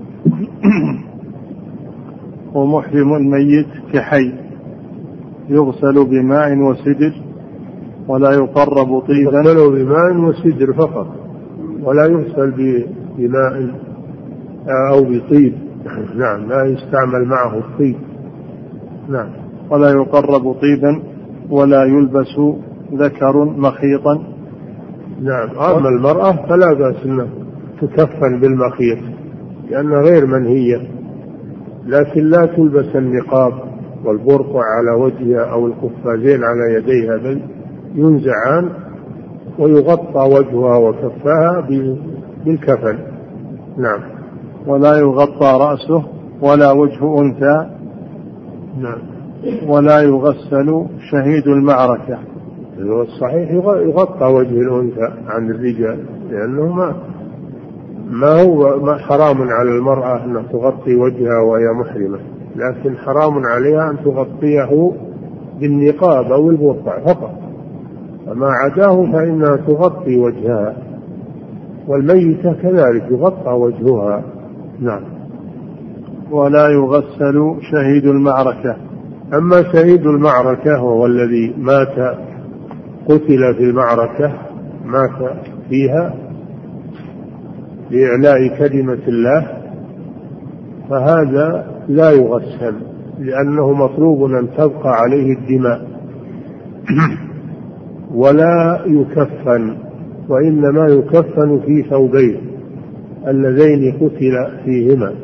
ومحرم ميت كحي يغسل بماء وسدر ولا يقرب طيبا. يغسل بماء وسدر فقط ولا يغسل بماء أو بطيب. نعم. لا يستعمل معه الطيب. نعم. ولا يقرب طيبا ولا يلبس ذكر مخيطا. نعم. أما المرأة فلا بأس أنها تكفن بالمخيط لأنها غير منهية لكن لا تلبس النقاب والبرقع على وجهها أو القفازين على يديها بل ينزعان ويغطى وجهها وكفاها بالكفن. نعم. ولا يغطى رأسه ولا وجه أنثى. نعم. ولا يغسل شهيد المعركة. الصحيح يغطى وجه الأنثى عن الرجال لأنه ما ما هو ما حرام على المرأة أن تغطي وجهها وهي محرمة لكن حرام عليها أن تغطيه بالنقاب أو البرقع فقط فما عداه فإنها تغطي وجهها والميتة كذلك يغطى وجهها. نعم. ولا يغسل شهيد المعركة. أما شهيد المعركة وهو الذي مات قتل في المعركة مات فيها لإعلاء كلمة الله فهذا لا يغسل لأنه مطلوب أن تبقى عليه الدماء ولا يكفن، وإنما يكفن في ثوبين اللذين قتل فيهما،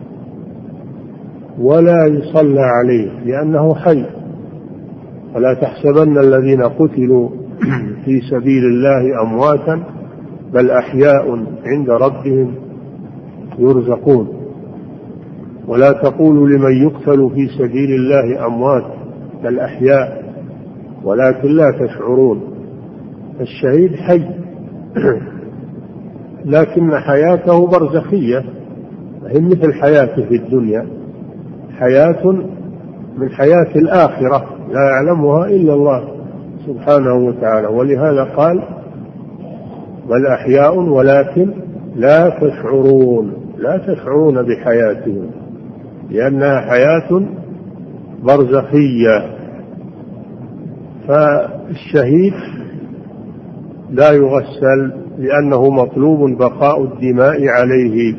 ولا يصلى عليه لأنه حي. ولا تحسبن الذين قتلوا في سبيل الله أمواتا بل أحياء عند ربهم يرزقون. ولا تقولوا لمن يقتل في سبيل الله أموات بل أحياء ولكن لا تشعرون. الشهيد حي لكن حياته برزخية، هي مثل حياته في الدنيا، حياة من حياة الآخرة لا يعلمها إلا الله سبحانه وتعالى. ولهذا قال بل أحياء ولكن لا تشعرون، لا تشعرون بحياتهم لأنها حياة برزخية. فالشهيد لا يغسل لأنه مطلوب بقاء الدماء عليه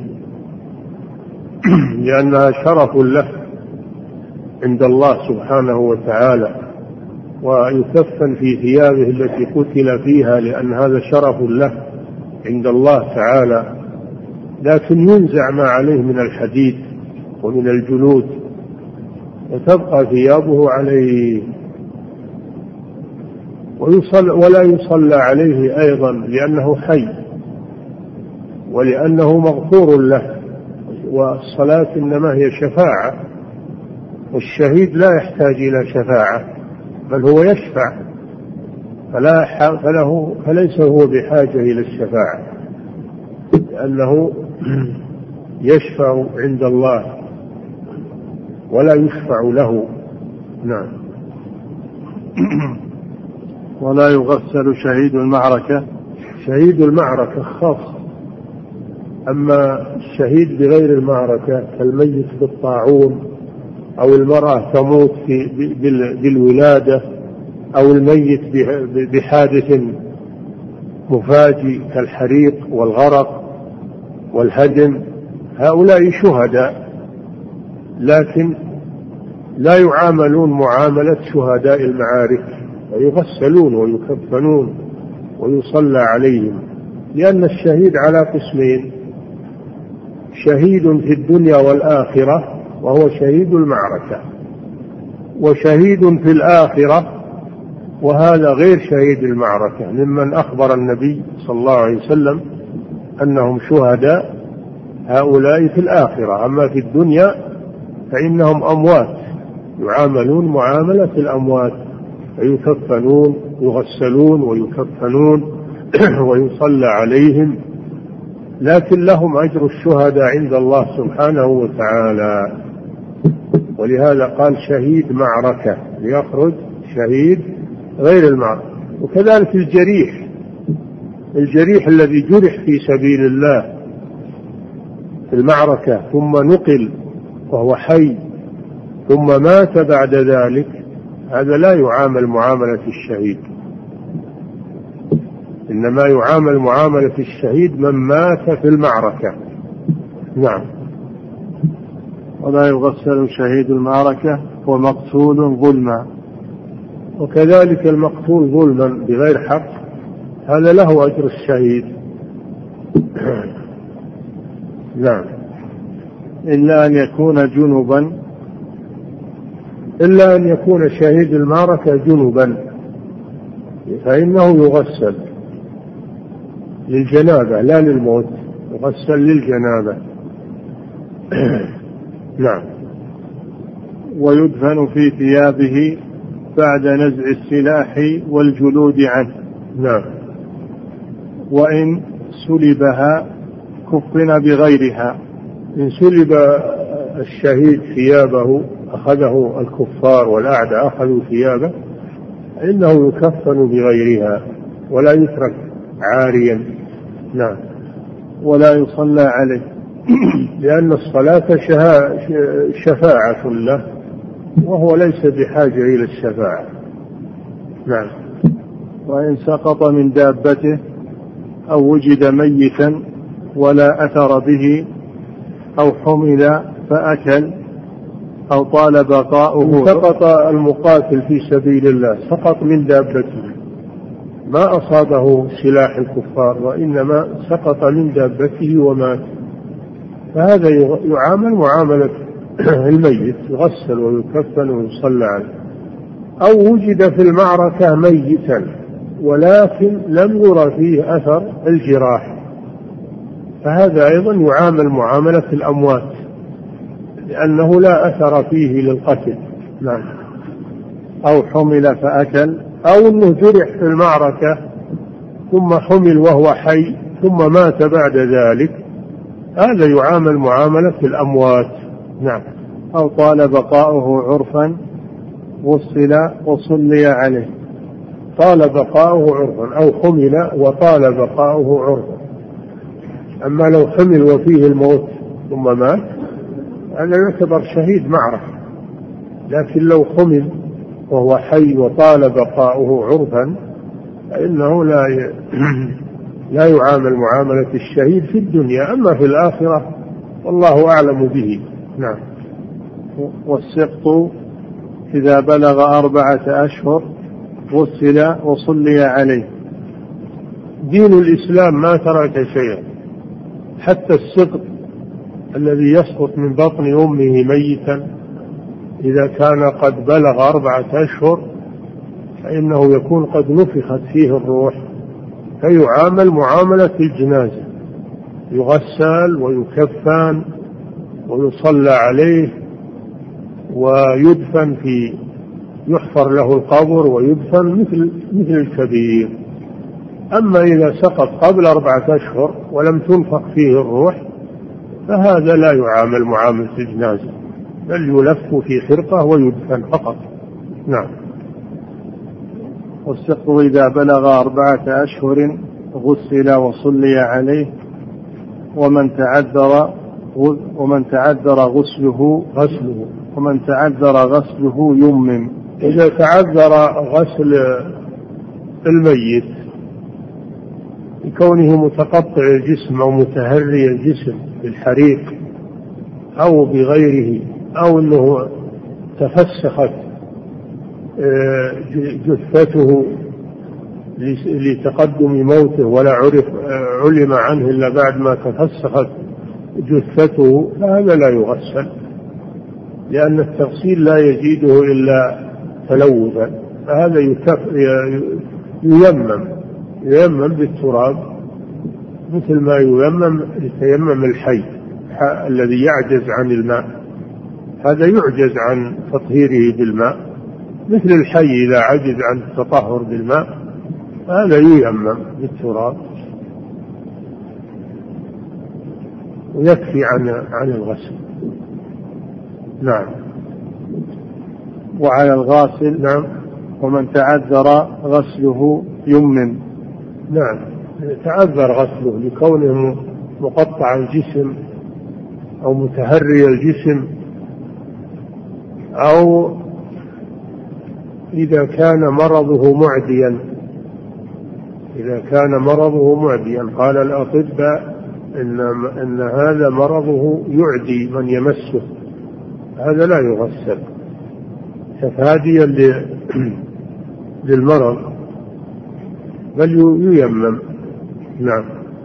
لأنها شرف له عند الله سبحانه وتعالى، ويكفن في ثيابه التي قتل فيها لأن هذا شرف له عند الله تعالى، لكن ينزع ما عليه من الحديد ومن الجلود وتبقى ثيابه عليه. ويصل ولا يصلى عليه أيضا لأنه حي ولأنه مغفور له، والصلاة إنما هي شفاعة، والشهيد لا يحتاج إلى شفاعة بل هو يشفع، فلا فله فليس هو بحاجة إلى الشفاعة لأنه يشفع عند الله ولا يشفع له. نعم. ولا يغسل شهيد المعركة. شهيد المعركة خاص، أما الشهيد بغير المعركة كالميت بالطاعون أو المرأة تموت في بالولادة أو الميت بحادث مفاجئ كالحريق والغرق والهدم، هؤلاء شهداء لكن لا يعاملون معاملة شهداء المعارك، ويغسلون ويكفنون ويصلى عليهم، لأن الشهيد على قسمين: شهيد في الدنيا والآخرة وهو شهيد المعركة، وشهيد في الآخرة وهذا غير شهيد المعركة، ممن أخبر النبي صلى الله عليه وسلم أنهم شهداء هؤلاء في الآخرة. أما في الدنيا فإنهم أموات يعاملون معاملة الأموات، ويكفنون يغسلون ويكفنون ويصلى عليهم، لكن لهم أجر الشهداء عند الله سبحانه وتعالى. ولهذا قال شهيد معركة ليخرج شهيد غير المعركة. وكذلك الجريح الجريح الذي جرح في سبيل الله في المعركة ثم نقل وهو حي ثم مات بعد ذلك، هذا لا يعامل معاملة الشهيد، إنما يعامل معاملة الشهيد من مات في المعركة. نعم. ولا يغسل شهيد المعركة ومقتول ظلما. وكذلك المقتول ظلما بغير حق هذا له أجر الشهيد. نعم. إلا أن يكون جنبا إلا أن يكون شهيد المعركة جنبا فإنه يغسل للجنابة لا للموت، يغسل للجنابة. نعم. ويدفن في ثيابه بعد نزع السلاح والجلود عنه. نعم. وإن سلبها كفن بغيرها. إن سلب الشهيد ثيابه أخذه الكفار والأعداء أخذوا ثيابه إنه يكفن بغيرها ولا يترك عاريا. نعم. ولا يصلى عليه لأن الصلاة شفاعة له وهو ليس بحاجة إلى الشفاعة. نعم. وإن سقط من دابته أو وجد ميتا ولا أثر به أو حمل فأكل أو طال بقاؤه. سقط المقاتل في سبيل الله، سقط من دابته، ما أصابه سلاح الكفار وإنما سقط من دابته ومات، فهذا يعامل معاملة الميت، يغسل ويكفن ويصلى عليه. أو وجد في المعركة ميتا ولكن لم يرى فيه أثر الجراح، فهذا أيضا يعامل معاملة الأموات لأنه لا أثر فيه للقتل. نعم. أو حمل فأكل، أو أنه جرح في المعركة ثم حمل وهو حي ثم مات بعد ذلك، هذا يعامل معاملة الأموات. نعم. أو طال بقاؤه عرفا غسل وصلي عليه. طال بقاؤه عرفا أو حمل وطال بقاؤه عرفا. أما لو حمل وفيه الموت ثم مات هذا يعتبر شهيد معركة، لكن لو حمل وهو حي وطال بقاؤه عرفا فإنه لا ي... لا يعامل معاملة الشهيد في الدنيا، أما في الآخرة والله أعلم به. نعم. والسقط إذا بلغ أربعة أشهر غسل وصلي عليه. دين الإسلام ما ترك شيئا، حتى السقط الذي يسقط من بطن أمه ميتا إذا كان قد بلغ أربعة أشهر فإنه يكون قد نفخت فيه الروح، فيعامل معاملة الجنازة، يغسل ويكفن ويصلى عليه ويدفن في يحفر له القبر ويدفن مثل مثل الكبير. أما إذا سقط قبل أربعة أشهر ولم تنفخ فيه الروح فهذا لا يعامل معاملة الجنازة، بل يلف في خرقة ويدفن فقط. نعم. والسقط إذا بلغ أربعة أشهر غسل وصلي عليه، ومن تعذر ومن تعذر غسله غسله ومن تعذر غسله يمم. إذا تعذر غسل الميت لكونه متقطع الجسم أو متهري الجسم بالحريق أو بغيره، أو أنه تفسخت جثته لتقدم موته ولا عرف علم عنه إلا بعد ما تفسخت جثته، فهذا لا يغسل، لأن التغسيل لا يجيده إلا تلوثا، فهذا ييمم ييمم بالتراب مثل ما ييمم يتيمم الحي الذي يعجز عن الماء، هذا يعجز عن تطهيره بالماء، مثل الحي إذا عجز عن التطهر بالماء هذا ييمم بالتراب ويكفي عن عن الغسل. نعم. وعلى الغاسل نعم. ومن تعذر غسله يمم. نعم. تعذر غسله لكونه مقطع الجسم أو متهري الجسم، أو إذا كان مرضه معديا إذا كان مرضه معديا قال الأطباء إن, إن هذا مرضه يعدي من يمسه، هذا لا يغسل تفاديا للمرض بل ييمم. نعم.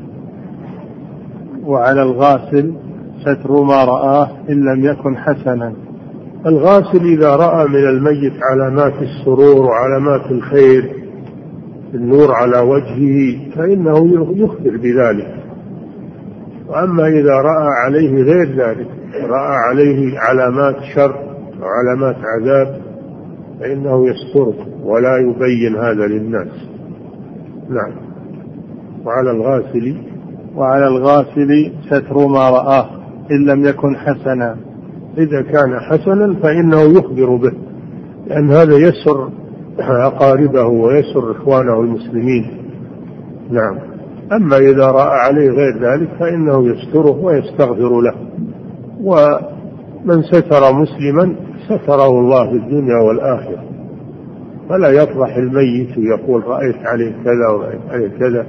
وعلى الغاسل ستر ما رآه إن لم يكن حسنا. الغاسل إذا رأى من الميت علامات السرور وعلامات الخير، النور على وجهه، فإنه يخبر بذلك. وأما إذا رأى عليه غير ذلك، رأى عليه علامات شر وعلامات عذاب، فإنه يستره ولا يبين هذا للناس. نعم. وعلى الغاسل وعلى الغاسل ستر ما رآه إن لم يكن حسنا. إذا كان حسنا فإنه يخبر به، لأن هذا يسر أقاربه ويسر إخوانه المسلمين. نعم. أما إذا رأى عليه غير ذلك فإنه يستره ويستغفر له من ستر مسلما ستره الله في الدنيا والآخرة، فلا يفضح الميت ويقول رأيت عليه كذا ورأيت عليه كذا.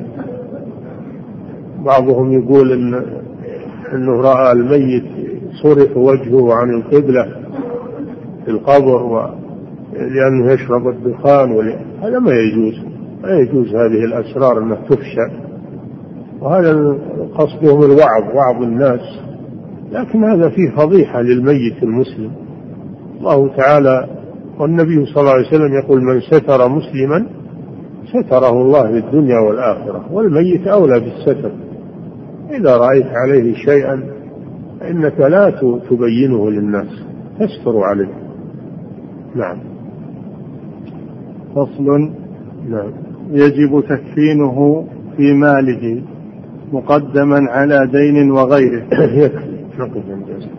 بعضهم يقول إن إنه رأى الميت صرف وجهه عن القبلة في القبر لأنه يشرب الدخان، هذا ما يجوز، ما يجوز هذه الأسرار أنها تفشى، وهذا قصدهم الوعظ، وعظ الناس، لكن هذا فيه فضيحة للميت المسلم. الله تعالى والنبي صلى الله عليه وسلم يقول من ستر مسلما ستره الله في الدنيا والآخرة، والميت أولى بالستر. إذا رأيت عليه شيئا فإنك لا تبينه للناس، تستر عليه. نعم. فصل. نعم. يجب تكفينه في ماله مقدما على دين وغيره. يكفي. نقف عند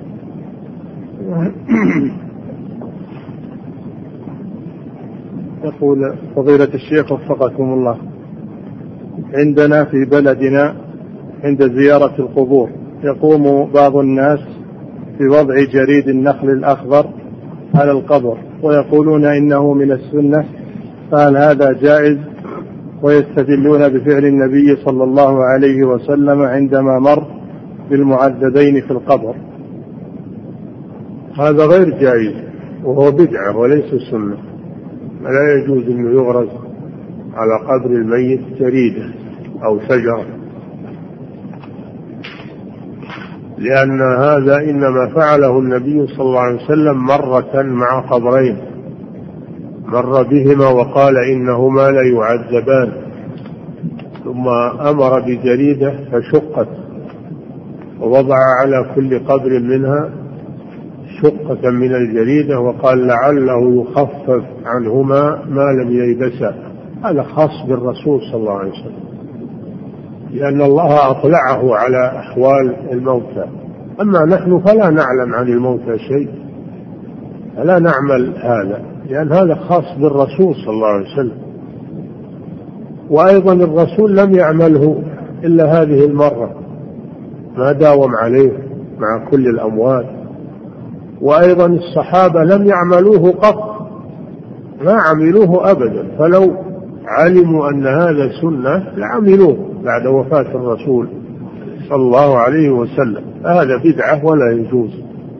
يقول فضيلة الشيخ وفقكم الله، عندنا في بلدنا عند زيارة القبور يقوم بعض الناس بوضع جريد النخل الأخضر على القبر ويقولون إنه من السنة، فهل هذا جائز؟ ويستدلون بفعل النبي صلى الله عليه وسلم عندما مر بالمعذبين في القبر. هذا غير جائز وهو بدعة وليس سنة. لا يجوز أن يغرز على قبر الميت جريدة أو شجرة، لأن هذا إنما فعله النبي صلى الله عليه وسلم مرة مع قبرين، مر بهما وقال إنهما لا يعذبان، ثم أمر بجريدة فشقت ووضع على كل قبر منها شقة من الجريدة وقال لعله يخفف عنهما ما لم ييبسا. هذا خاص بالرسول صلى الله عليه وسلم، لأن الله أطلعه على أحوال الموتى، أما نحن فلا نعلم عن الموتى شيء، فلا نعمل هذا، لأن هذا خاص بالرسول صلى الله عليه وسلم. وأيضا الرسول لم يعمله إلا هذه المرة، ما داوم عليه مع كل الأموات. وأيضا الصحابة لم يعملوه قط، ما عملوه أبدا، فلو علموا أن هذا سنة لعملوه بعد وفاة الرسول صلى الله عليه وسلم. هذا بدعة ولا يجوز،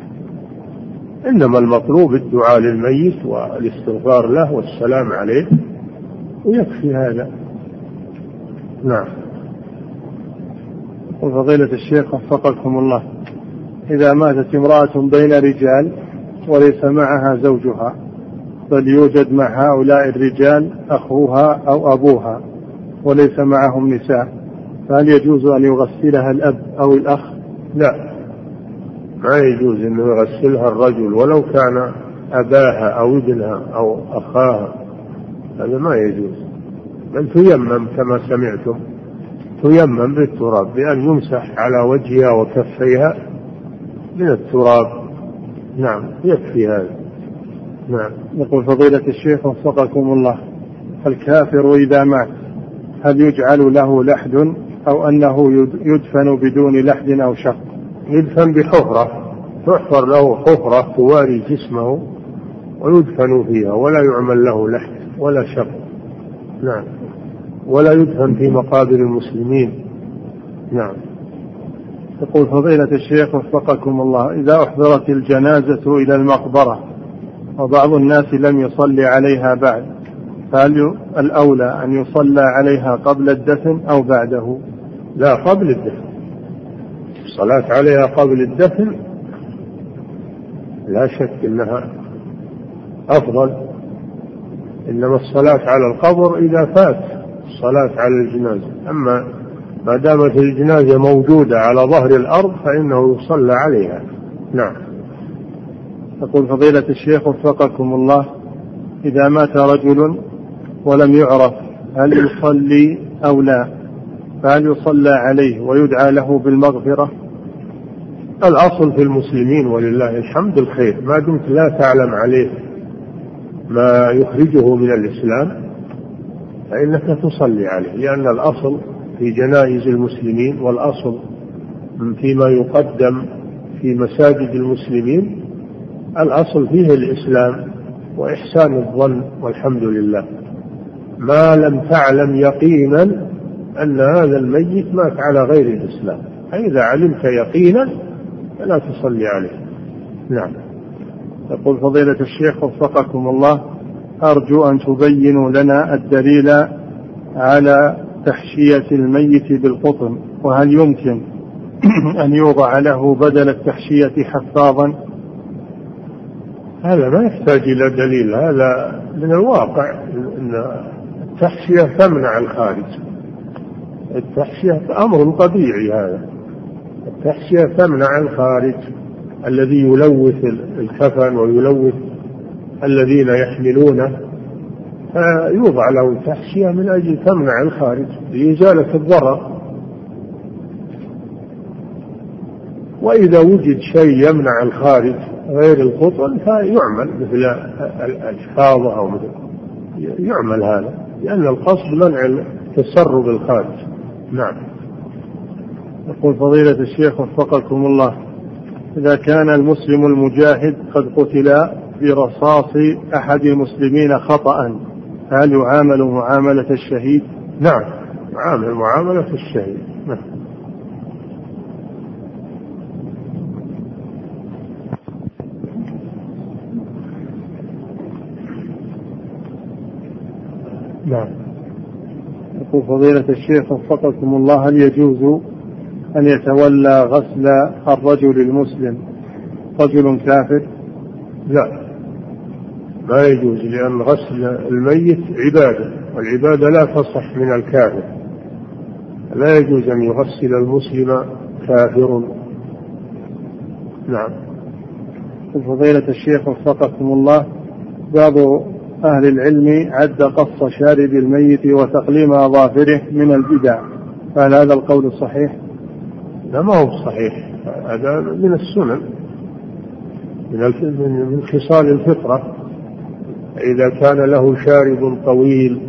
إنما المطلوب الدعاء للميت والاستغفار له والسلام عليه ويكفي هذا. نعم. وفضيلة الشيخ وفقكم الله، إذا ماتت امرأة بين رجال وليس معها زوجها، بل يوجد مع هؤلاء الرجال أخوها أو أبوها وليس معهم نساء، فهل يجوز أن يغسلها الأب أو الأخ؟ لا، ما يجوز أن يغسلها الرجل ولو كان أباها أو ابنها أو أخاها، هذا ما يجوز، بل تيمم كما سمعتم، تيمم بالتراب بأن يمسح على وجهها وكفيها من التراب. نعم، يكفي هذا. نعم. يقول فضيلة الشيخ وفقكم الله، الكافر إذا مات هل يجعل له لحد أو أنه يدفن بدون لحد أو شق؟ يدفن بحفرة، تحفر له حفرة تواري جسمه ويدفن فيها، ولا يعمل له لحد ولا شق. نعم. ولا يدفن في مقابر المسلمين. نعم. يقول فضيلة الشيخ وفقكم الله، إذا أحضرت الجنازة إلى المقبرة وبعض الناس لم يصلي عليها بعد، فهل الأولى أن يصلى عليها قبل الدفن أو بعده؟ لا، قبل الدفن. الصلاة عليها قبل الدفن لا شك أنها أفضل، إنما الصلاة على القبر إذا فات الصلاة على الجنازة، أما ما دامت الجنازة موجودة على ظهر الأرض فإنه يصلى عليها. نعم. يقول فضيلة الشيخ وفقكم الله، إذا مات رجل ولم يعرف هل يصلي أو لا، فهل يصلى عليه ويدعى له بالمغفرة؟ الأصل في المسلمين ولله الحمد الخير، ما دمت لا تعلم عليه ما يخرجه من الإسلام فإنك تصلي عليه، لأن الأصل في جنائز المسلمين والأصل فيما يقدم في مساجد المسلمين الأصل فيه الإسلام وإحسان الظن والحمد لله، ما لم تعلم يقينا أن هذا الميت مات على غير الإسلام، فإذا علمت يقينا فلا تصلي عليه. نعم. يقول فضيلة الشيخ وفقكم الله، أرجو أن تبينوا لنا الدليل على تحشية الميت بالقطن، وهل يمكن أن يوضع له بدل التحشية حفاظا؟ هذا ما يحتاج إلى دليل، هذا من الواقع أن التحشية تمنع الخارج، التحشية أمر طبيعي، هذا التحشية تمنع الخارج الذي يلوث الكفن ويلوث الذين يحملونه، فيوضع له تحشية من أجل تمنع الخارج لإزالة الضرر. وإذا وجد شيء يمنع الخارج غير القطن فيعمل مثل الحفاظة أو مثل يعمل هذا، لأن القصد منع التسرب الخارج. نعم. يقول فضيلة الشيخ وفقكم الله، إذا كان المسلم المجاهد قد قتل برصاص أحد المسلمين خطأ، هل يعامل معاملة الشهيد؟ نعم، يعامل معاملة الشهيد. نعم. نعم. يقول فضيلة الشيخ وفقكم الله، هل يجوز أن يتولى غسل الرجل المسلم رجل كافر؟ لا، ما يجوز، لأن غسل الميت عبادة، والعبادة لا تصح من الكافر، لا يجوز أن يغسل المسلم كافر. نعم. فضيلة الشيخ وفقكم الله، بعض أهل العلم عد قص شارب الميت وتقليم أظافره من البدع، فهل هذا القول صحيح؟ لا، ما هو صحيح، هذا من السنن، من خصال الفطرة. إذا كان له شارب طويل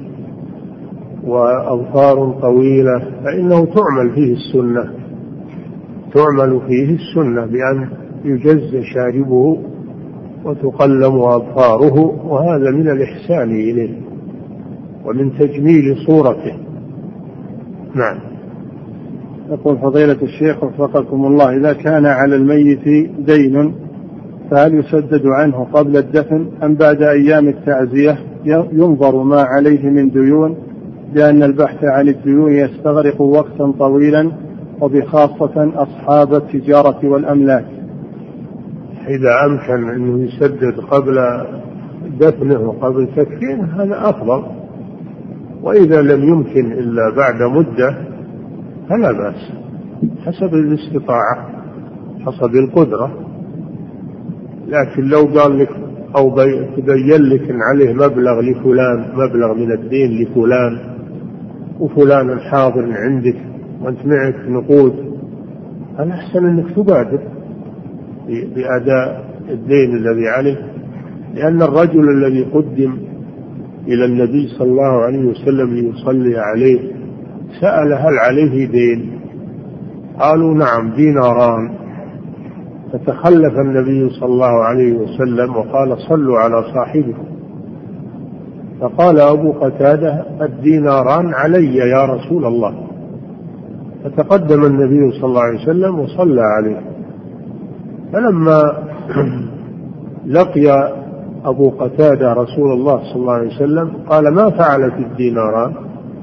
وأظفار طويلة فإنه تعمل فيه السنة، تعمل فيه السنة بأن يجز شاربه وتقلم أظفاره، وهذا من الإحسان إليه ومن تجميل صورته. نعم. يقول فضيلة الشيخ وفقكم الله، إذا كان على الميت دين فهل يسدد عنه قبل الدفن أم بعد أيام التعزية ينظر ما عليه من ديون، لأن البحث عن الديون يستغرق وقتا طويلا وبخاصة أصحاب التجارة والأملاك؟ إذا أمكن أنه يسدد قبل دفنه وقبل تكفينه هذا أفضل، وإذا لم يمكن إلا بعد مدة فلا بأس، حسب الاستطاعة حسب القدرة. لكن لو قال لك أو تبين لك إن عليه مبلغ لفلان، مبلغ من الدين لفلان، وفلان حاضر عندك وأنت معك نقود، الأحسن أنك تبادر بأداء الدين الذي عليه، لأن الرجل الذي قدم إلى النبي صلى الله عليه وسلم ليصلي عليه سأل هل عليه دين؟ قالوا نعم ديناران، فتخلف النبي صلى الله عليه وسلم وقال صلوا على صاحبكم، فقال أبو قتادة الديناران علي يا رسول الله، فتقدم النبي صلى الله عليه وسلم وصلى عليه. فلما لقي أبو قتادة رسول الله صلى الله عليه وسلم قال ما فعلت الديناران؟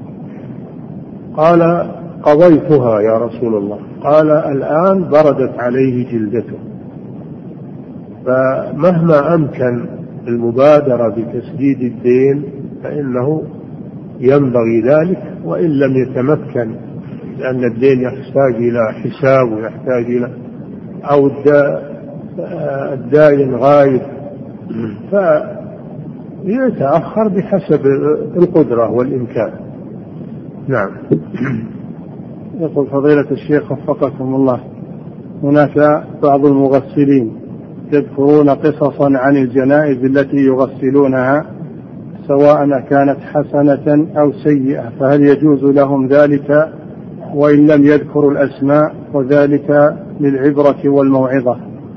قال قضيتها يا رسول الله. قال الآن بردت عليه جلدته. فمهما أمكن المبادرة بتسديد الدين فإنه ينبغي ذلك، وإن لم يتمكن، لأن الدين يحتاج إلى حساب ويحتاج إلى أو الدائن غايب، فيتأخر بحسب القدرة والإمكان. نعم. يقول فضيلة الشيخ وفقكم الله، هناك بعض المغسلين يذكرون قصصا عن الجنائز التي يغسلونها سواء كانت حسنة أو سيئة، فهل يجوز لهم ذلك وإن لم يذكر الأسماء، وذلك للعبرة والموعظة.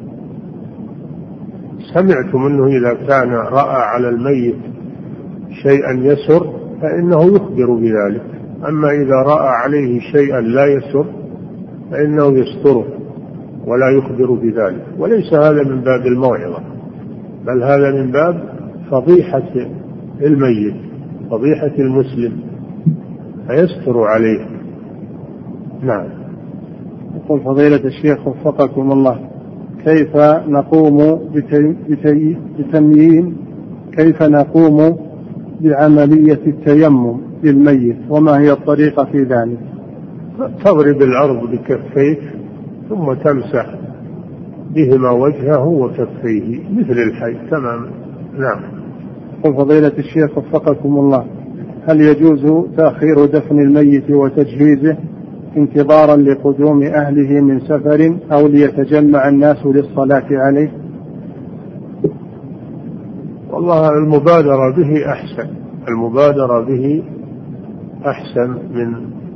سمعتم أنه إذا كان رأى على الميت شيئا يسر فإنه يخبر بذلك، أما إذا رأى عليه شيئا لا يسر فإنه يستره ولا يخبر بذلك. وليس هذا من باب الموعظة، بل هذا من باب فضيحة الميت، فضيحة المسلم، فيستر عليه. نعم. يقول فضيلة الشيخ وفقكم الله: كيف نقوم بتميين كيف نقوم بعملية التيمم للميت، وما هي الطريقة في ذلك؟ تضرب الأرض بكفيك ثم تمسح بهما وجهه وكفيه مثل الحي تماما. نعم. يقول فضيلة الشيخ وفقكم الله: هل يجوز تأخير دفن الميت وتجهيزه انتظارا لقدوم أهله من سفر أو ليتجمع الناس للصلاة عليه؟ والله المبادرة به أحسن، المبادرة به أحسن من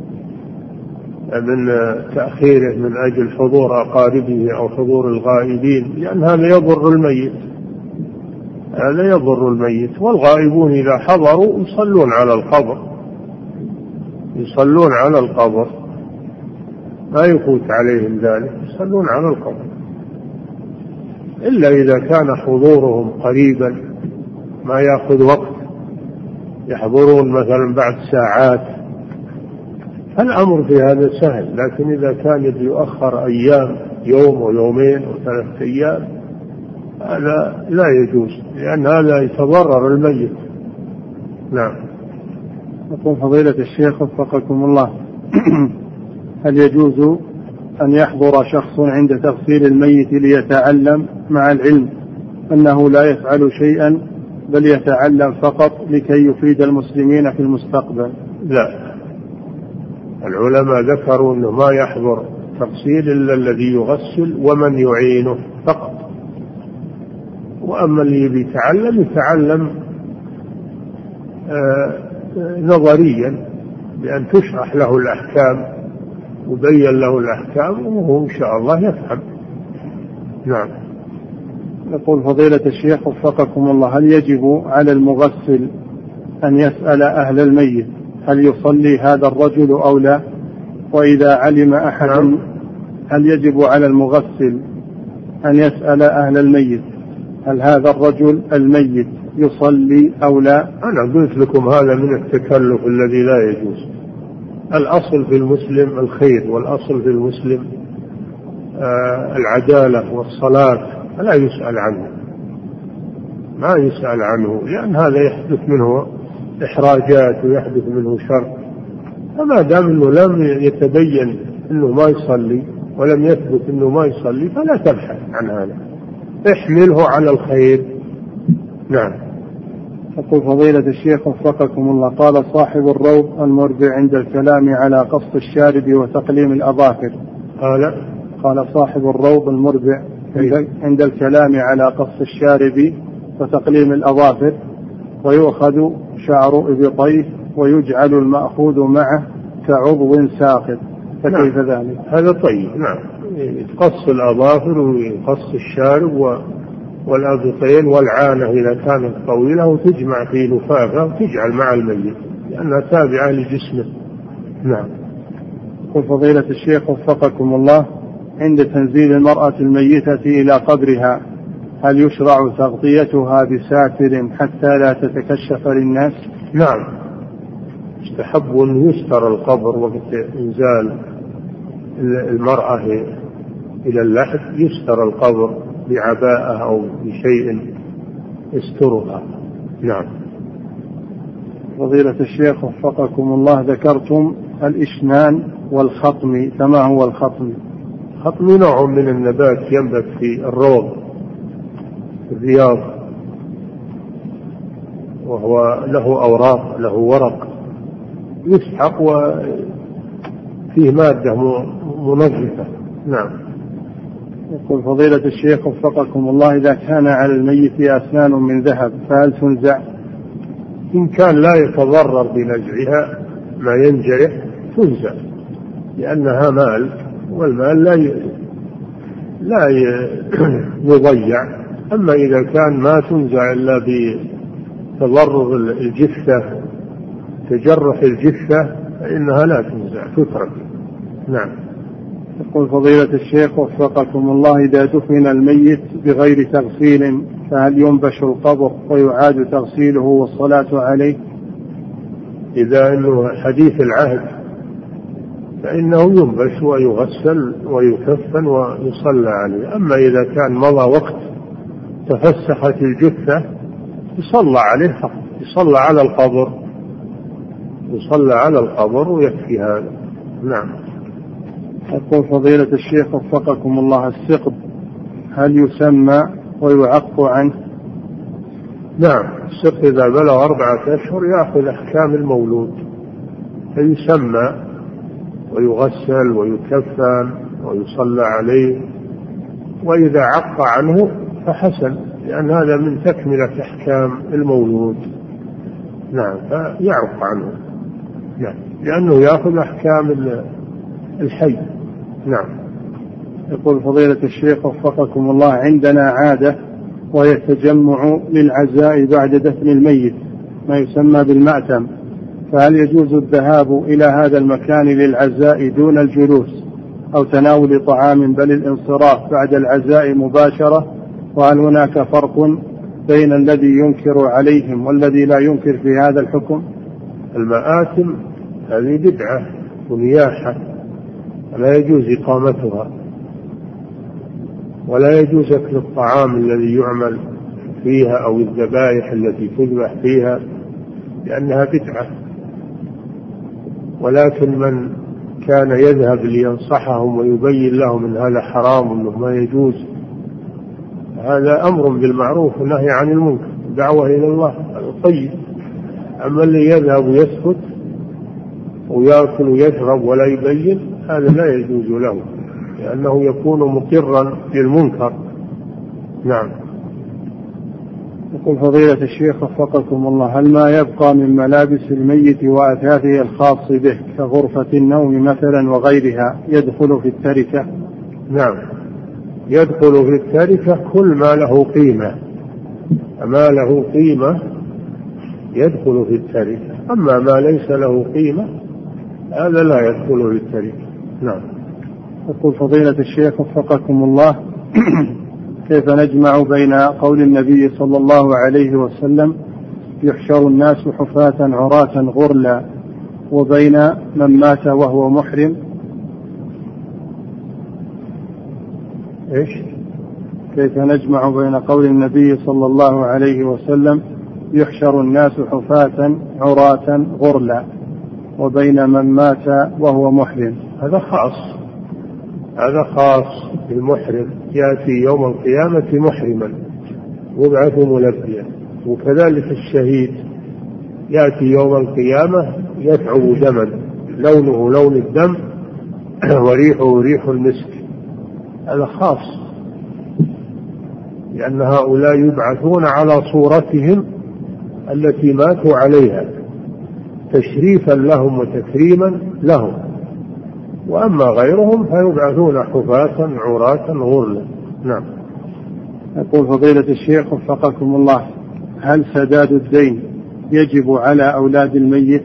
من تأخيره من أجل حضور أقاربه أو حضور الغائبين، لأن هذا يضر الميت، هذا يضر الميت. والغائبون إذا حضروا يصلون على القبر، يصلون على القبر، ما يفوت عليهم ذلك، يصلون على القبر. إلا إذا كان حضورهم قريبا ما يأخذ وقت، يحضرون مثلا بعد ساعات، الأمر في هذا سهل. لكن إذا كان يؤخر أيام، يوم ويومين وثلاثة أيام، هذا لا يجوز، لأن هذا يتضرر الميت. نعم. يقول فضيلة الشيخ وفقكم الله: هل يجوز أن يحضر شخص عند تغسيل الميت ليتعلم، مع العلم أنه لا يفعل شيئا بل يتعلم فقط لكي يفيد المسلمين في المستقبل؟ لا، العلماء ذكروا أنه ما يحضر تغسيل إلا الذي يغسل ومن يعينه فقط، وأما اللي بيتعلم يتعلم آه نظريا، بأن تشرح له الأحكام وبين له الأحكام وهو إن شاء الله يفهم. نعم. يقول فضيلة الشيخ وفقكم الله: هل يجب على المغسل أن يسأل أهل الميت هل يصلي هذا الرجل أو لا؟ وإذا علم أحد نعم. هل يجب على المغسل أن يسأل أهل الميت هل هذا الرجل الميت يصلي أو لا؟ أنا قلت لكم هذا من التكلف الذي لا يجوز. الأصل في المسلم الخير، والأصل في المسلم آه العدالة والصلاة، فلا يسأل عنه، ما يسأل عنه، لأن هذا يحدث منه إحراجات ويحدث منه شر. فما دام أنه لم يتبين أنه ما يصلي ولم يثبت أنه ما يصلي فلا تبحث عن هذا، احمله على الخير. نعم. يقول فضيلة الشيخ وفقكم الله: قال صاحب الروض المربع عند الكلام على قص الشارب وتقليم الأظافر. قال قال صاحب الروض المربع عند الكلام على قص الشارب وتقليم الأظافر: ويؤخذ شعر إبطيه ويجعل المأخوذ معه كعضو ساقط، فكيف نعم. ذلك؟ هذا طيب. نعم، يقص الأظافر ويقص الشارب والأبطين والعانة إذا كانت طويلة، وتجمع في لفافة وتجعل مع الميت لأنها تابعة لجسمه. نعم. قل فضيلة الشيخ وفقكم الله: عند تنزيل المرأة الميتة إلى قبرها هل يشرع تغطيتها بساتر حتى لا تتكشف للناس؟ نعم، يستحب أن يستر القبر وقت إنزال المرأة إلى اللحد، يستر القبر بعباءة أو بشيء يسترها. نعم. فضيلة الشيخ وفقكم الله: ذكرتم الإشنان والخطم، فما هو الخطم؟ الخطم نوع من النبات ينبت في الروض في الرياض، وهو له أوراق، له ورق يسحق وفيه مادة منظفة. نعم. يقول فضيلة الشيخ وفقكم الله: إذا كان على الميت أسنان من ذهب فهل تنزع؟ إن كان لا يتضرر بنزعها ما ينجرح تنزع، لأنها مال، والمال لا لا يضيع. أما إذا كان ما تنزع إلا بتضرر الجثة، تجرح الجثة، فإنها لا تنزع، تترك. نعم. يقول فضيلة الشيخ وفقكم الله: إذا دفن الميت بغير تغسيل فهل ينبش القبر ويعاد تغسيله والصلاة عليه؟ إذا أنه حديث العهد فإنه ينبش ويغسل ويكفن ويصلى عليه. أما إذا كان مضى وقت تفسخت الجثة يصلى عليه فقط، يصلى على القبر، يصلى على القبر ويكفي هذا. نعم. يقول فضيلة الشيخ وفقكم الله: السقط هل يسمى ويعق عنه؟ نعم، السقط إذا بلغ أربعة أشهر يأخذ أحكام المولود، فيسمى ويغسل ويكفن ويصلى عليه، وإذا عق عنه فحسن، لأن هذا من تكملة أحكام المولود. نعم، فيعق عنه. نعم، لأنه يأخذ أحكام الحي. نعم. يقول فضيلة الشيخ وفقكم الله: عندنا عادة وهي التجمع للعزاء بعد دفن الميت، ما يسمى بالمأتم، فهل يجوز الذهاب إلى هذا المكان للعزاء دون الجلوس أو تناول طعام، بل الانصراف بعد العزاء مباشرة؟ وهل هناك فرق بين الذي ينكر عليهم والذي لا ينكر في هذا الحكم؟ المآتم هذه بدعة ونياحة، لا يجوز إقامتها، ولا يجوز أكل الطعام الذي يعمل فيها أو الذبائح التي تذبح فيها، لأنها بدعة. ولكن من كان يذهب لينصحهم ويبين لهم أن هذا حرام وأنه ما يجوز، هذا أمر بالمعروف ونهي عن المنكر، دعوة إلى الله، طيب. أما اللي يذهب ويسكت ويأكل ويشرب ولا يبين، هذا لا يجوز له، لأنه يكون مقرا للمنكر. نعم. يقول فضيلة الشيخ وفقكم الله: هل ما يبقى من ملابس الميت وأثاثه الخاص به كغرفة النوم مثلا وغيرها يدخل في التركة؟ نعم، يدخل في التركة كل ما له قيمة، ما له قيمة يدخل في التركة، أما ما ليس له قيمة هذا لا يدخل في التركة. نعم. يقول فضيلة الشيخ وفقكم الله: كيف نجمع بين قول النبي صلى الله عليه وسلم يحشر الناس حفاة عراة غرلا وبين من مات وهو محرم؟ إيش؟ كيف نجمع بين قول النبي صلى الله عليه وسلم يحشر الناس حفاة عراة غرلا وبين من مات وهو محرم؟ هذا خاص، هذا خاص بالمحرم، يأتي يوم القيامة محرما يبعث ملبيا. وكذلك الشهيد يأتي يوم القيامة يتعب دما لونه لون الدم وريحه ريح المسك، هذا خاص، لأن هؤلاء يبعثون على صورتهم التي ماتوا عليها تشريفا لهم وتكريما لهم، وأما غيرهم فيبعثون حفاة عراة غرلا. نعم. يقول فضيلة الشيخ وفقكم الله: هل سداد الدين يجب على أولاد الميت؟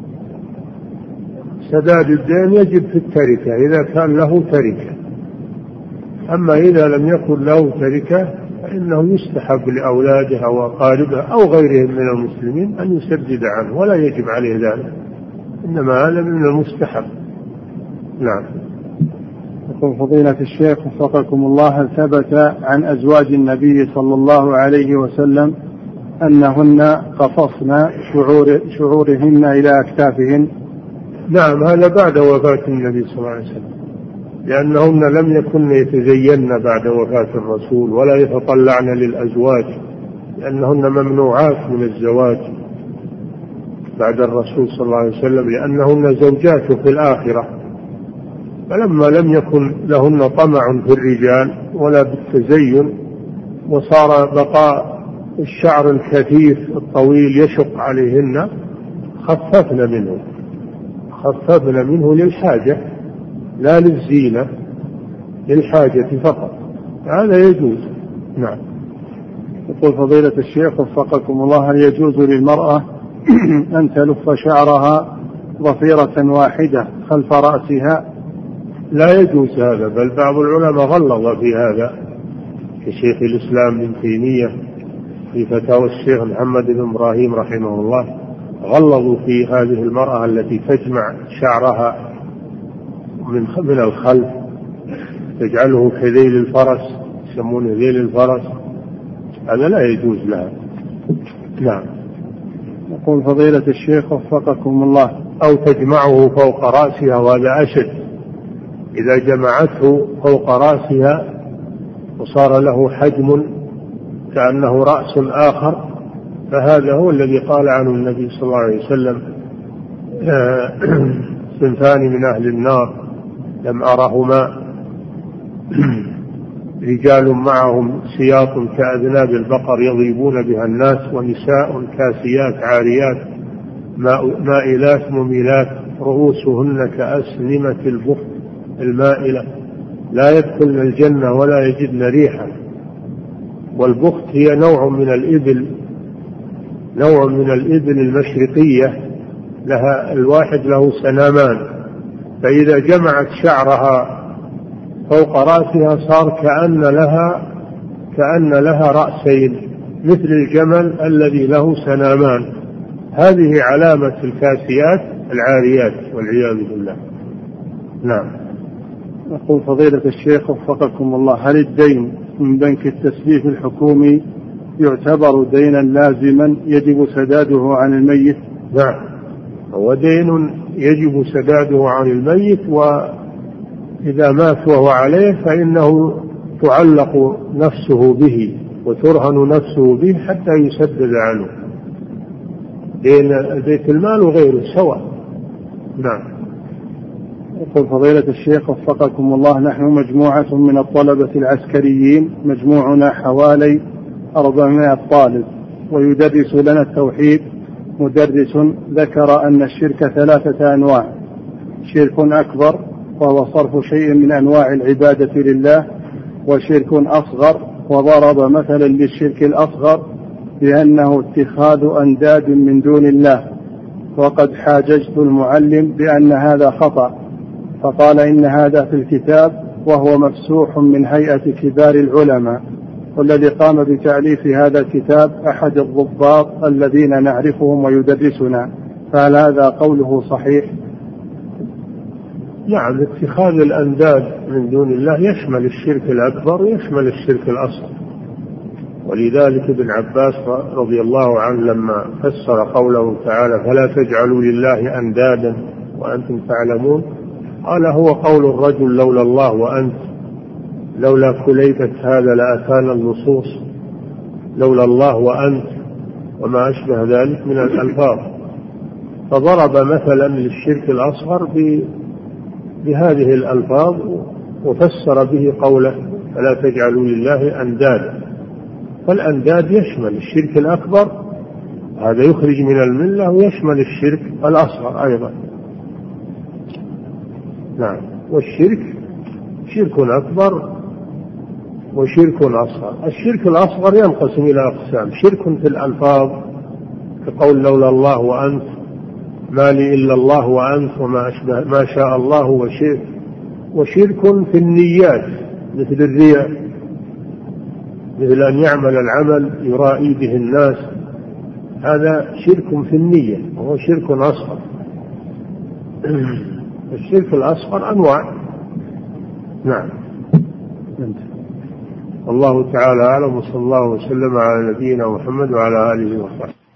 سداد الدين يجب في التركة إذا كان له تركة، أما إذا لم يكن له تركة فإنه يستحب لأولاده أو أقاربه أو غيرهم من المسلمين أن يسدد عنه، ولا يجب عليه ذلك، إنما هذا من المستحب. نعم. يقول فضيلة الشيخ وفقكم الله: هل ثبت عن أزواج النبي صلى الله عليه وسلم أنهن قفصن شعور شعورهن إلى أكتافهن؟ نعم، هذا بعد وفاة النبي صلى الله عليه وسلم، لأنهن لم يكن يتزين بعد وفاة الرسول ولا يتطلعن للأزواج، لأنهن ممنوعات من الزواج بعد الرسول صلى الله عليه وسلم، لأنهن زوجاته في الآخرة. فلما لم يكن لهن طمع في الرجال ولا بالتزين، وصار بقاء الشعر الكثيف الطويل يشق عليهن، خففن منه خففن منه للحاجة، لا للزينة، للحاجة فقط، هذا يجوز. نعم. يقول فضيلة الشيخ وفقكم الله: هل يجوز للمرأة أن تلف شعرها ضفيرة واحدة خلف رأسها؟ لا يجوز هذا، بل بعض العلماء غلظ في هذا كشيخ الإسلام ابن تيمية في فتاوى الشيخ محمد بن إبراهيم رحمه الله، غلظوا في هذه المرأة التي تجمع شعرها من من الخلف، تجعله كذيل الفرس، يسمونه ذيل الفرس، هذا لا يجوز لها. نعم. يقول فضيلة الشيخ وفقكم الله: أو تجمعه فوق رأسها، وهذا أشد، إذا جمعته فوق رأسها وصار له حجم كأنه رأس آخر، فهذا هو الذي قال عنه النبي صلى الله عليه وسلم: صنفان من أهل النار لم أرهما، رجال معهم سياط كأذناب البقر يضربون بها الناس، ونساء كاسيات عاريات مائلات مميلات رؤوسهن كأسنمة البخت المائلة، لا يدخلن الجنة ولا يجدن ريحا. والبخت هي نوع من الإبل، نوع من الإبل المشرقية، لها الواحد له سنامان، فإذا جمعت شعرها فوق رأسها صار كأن لها كأن لها رأسين مثل الجمل الذي له سنامان. هذه علامة الكاسيات العاريات والعياذ بالله. نعم. يقول فضيلة الشيخ وفقكم الله: هل الدين من بنك التسليف الحكومي يعتبر دينا لازما يجب سداده عن الميت؟ نعم، هو دين يجب سداده عن الميت، وإذا مات وهو عليه فإنه تعلق نفسه به وترهن نفسه به حتى يسدد عنه. دين بيت المال وغيره سواء. نعم. يقول فضيلة الشيخ وفقكم الله: نحن مجموعة من الطلبة العسكريين، مجموعنا حوالي أربعمائة طالب، ويدرس لنا التوحيد مدرس ذكر أن الشرك ثلاثة أنواع: شرك أكبر وهو صرف شيء من أنواع العبادة لله، وشرك أصغر، وضرب مثلا للشرك الأصغر بأنه اتخاذ أنداد من دون الله. وقد حاججت المعلم بأن هذا خطأ، فقال إن هذا في الكتاب وهو مفسوح من هيئة كبار العلماء، والذي قام بتأليف هذا الكتاب أحد الضباط الذين نعرفهم ويدرسنا، فهل هذا قوله صحيح؟ نعم، اتخاذ الأنداد من دون الله يشمل الشرك الأكبر ويشمل الشرك الأصغر، ولذلك ابن عباس رضي الله عنه لما فسر قوله تعالى: فلا تجعلوا لله أندادا وأنتم تعلمون، قال: هو قول الرجل لولا الله وأنت، لولا كليبة هذا لأتانا النصوص، لولا الله وأنت، وما أشبه ذلك من الألفاظ. فضرب مثلا للشرك الأصغر بهذه الألفاظ وفسر به قوله: فلا تجعلوا لله أندادا. فالأنداد يشمل الشرك الأكبر، هذا يخرج من الملة، ويشمل الشرك الأصغر أيضا. نعم. والشرك شرك أكبر وشرك أصغر. الشرك الأصغر ينقسم إلى أقسام: شرك في الألفاظ كقول لولا الله وأنت، ما لي إلا الله وأنت، وما أشبه ما شاء الله وشئت. وشرك في النيات مثل الرياء، مثل أن يعمل العمل يرائي به الناس، هذا شرك في النية وهو شرك أصغر. الشرك الأصغر أنواع. نعم. الله تعالى أعلم، وصلى الله وسلم على نبينا محمد وعلى آله وصحبه.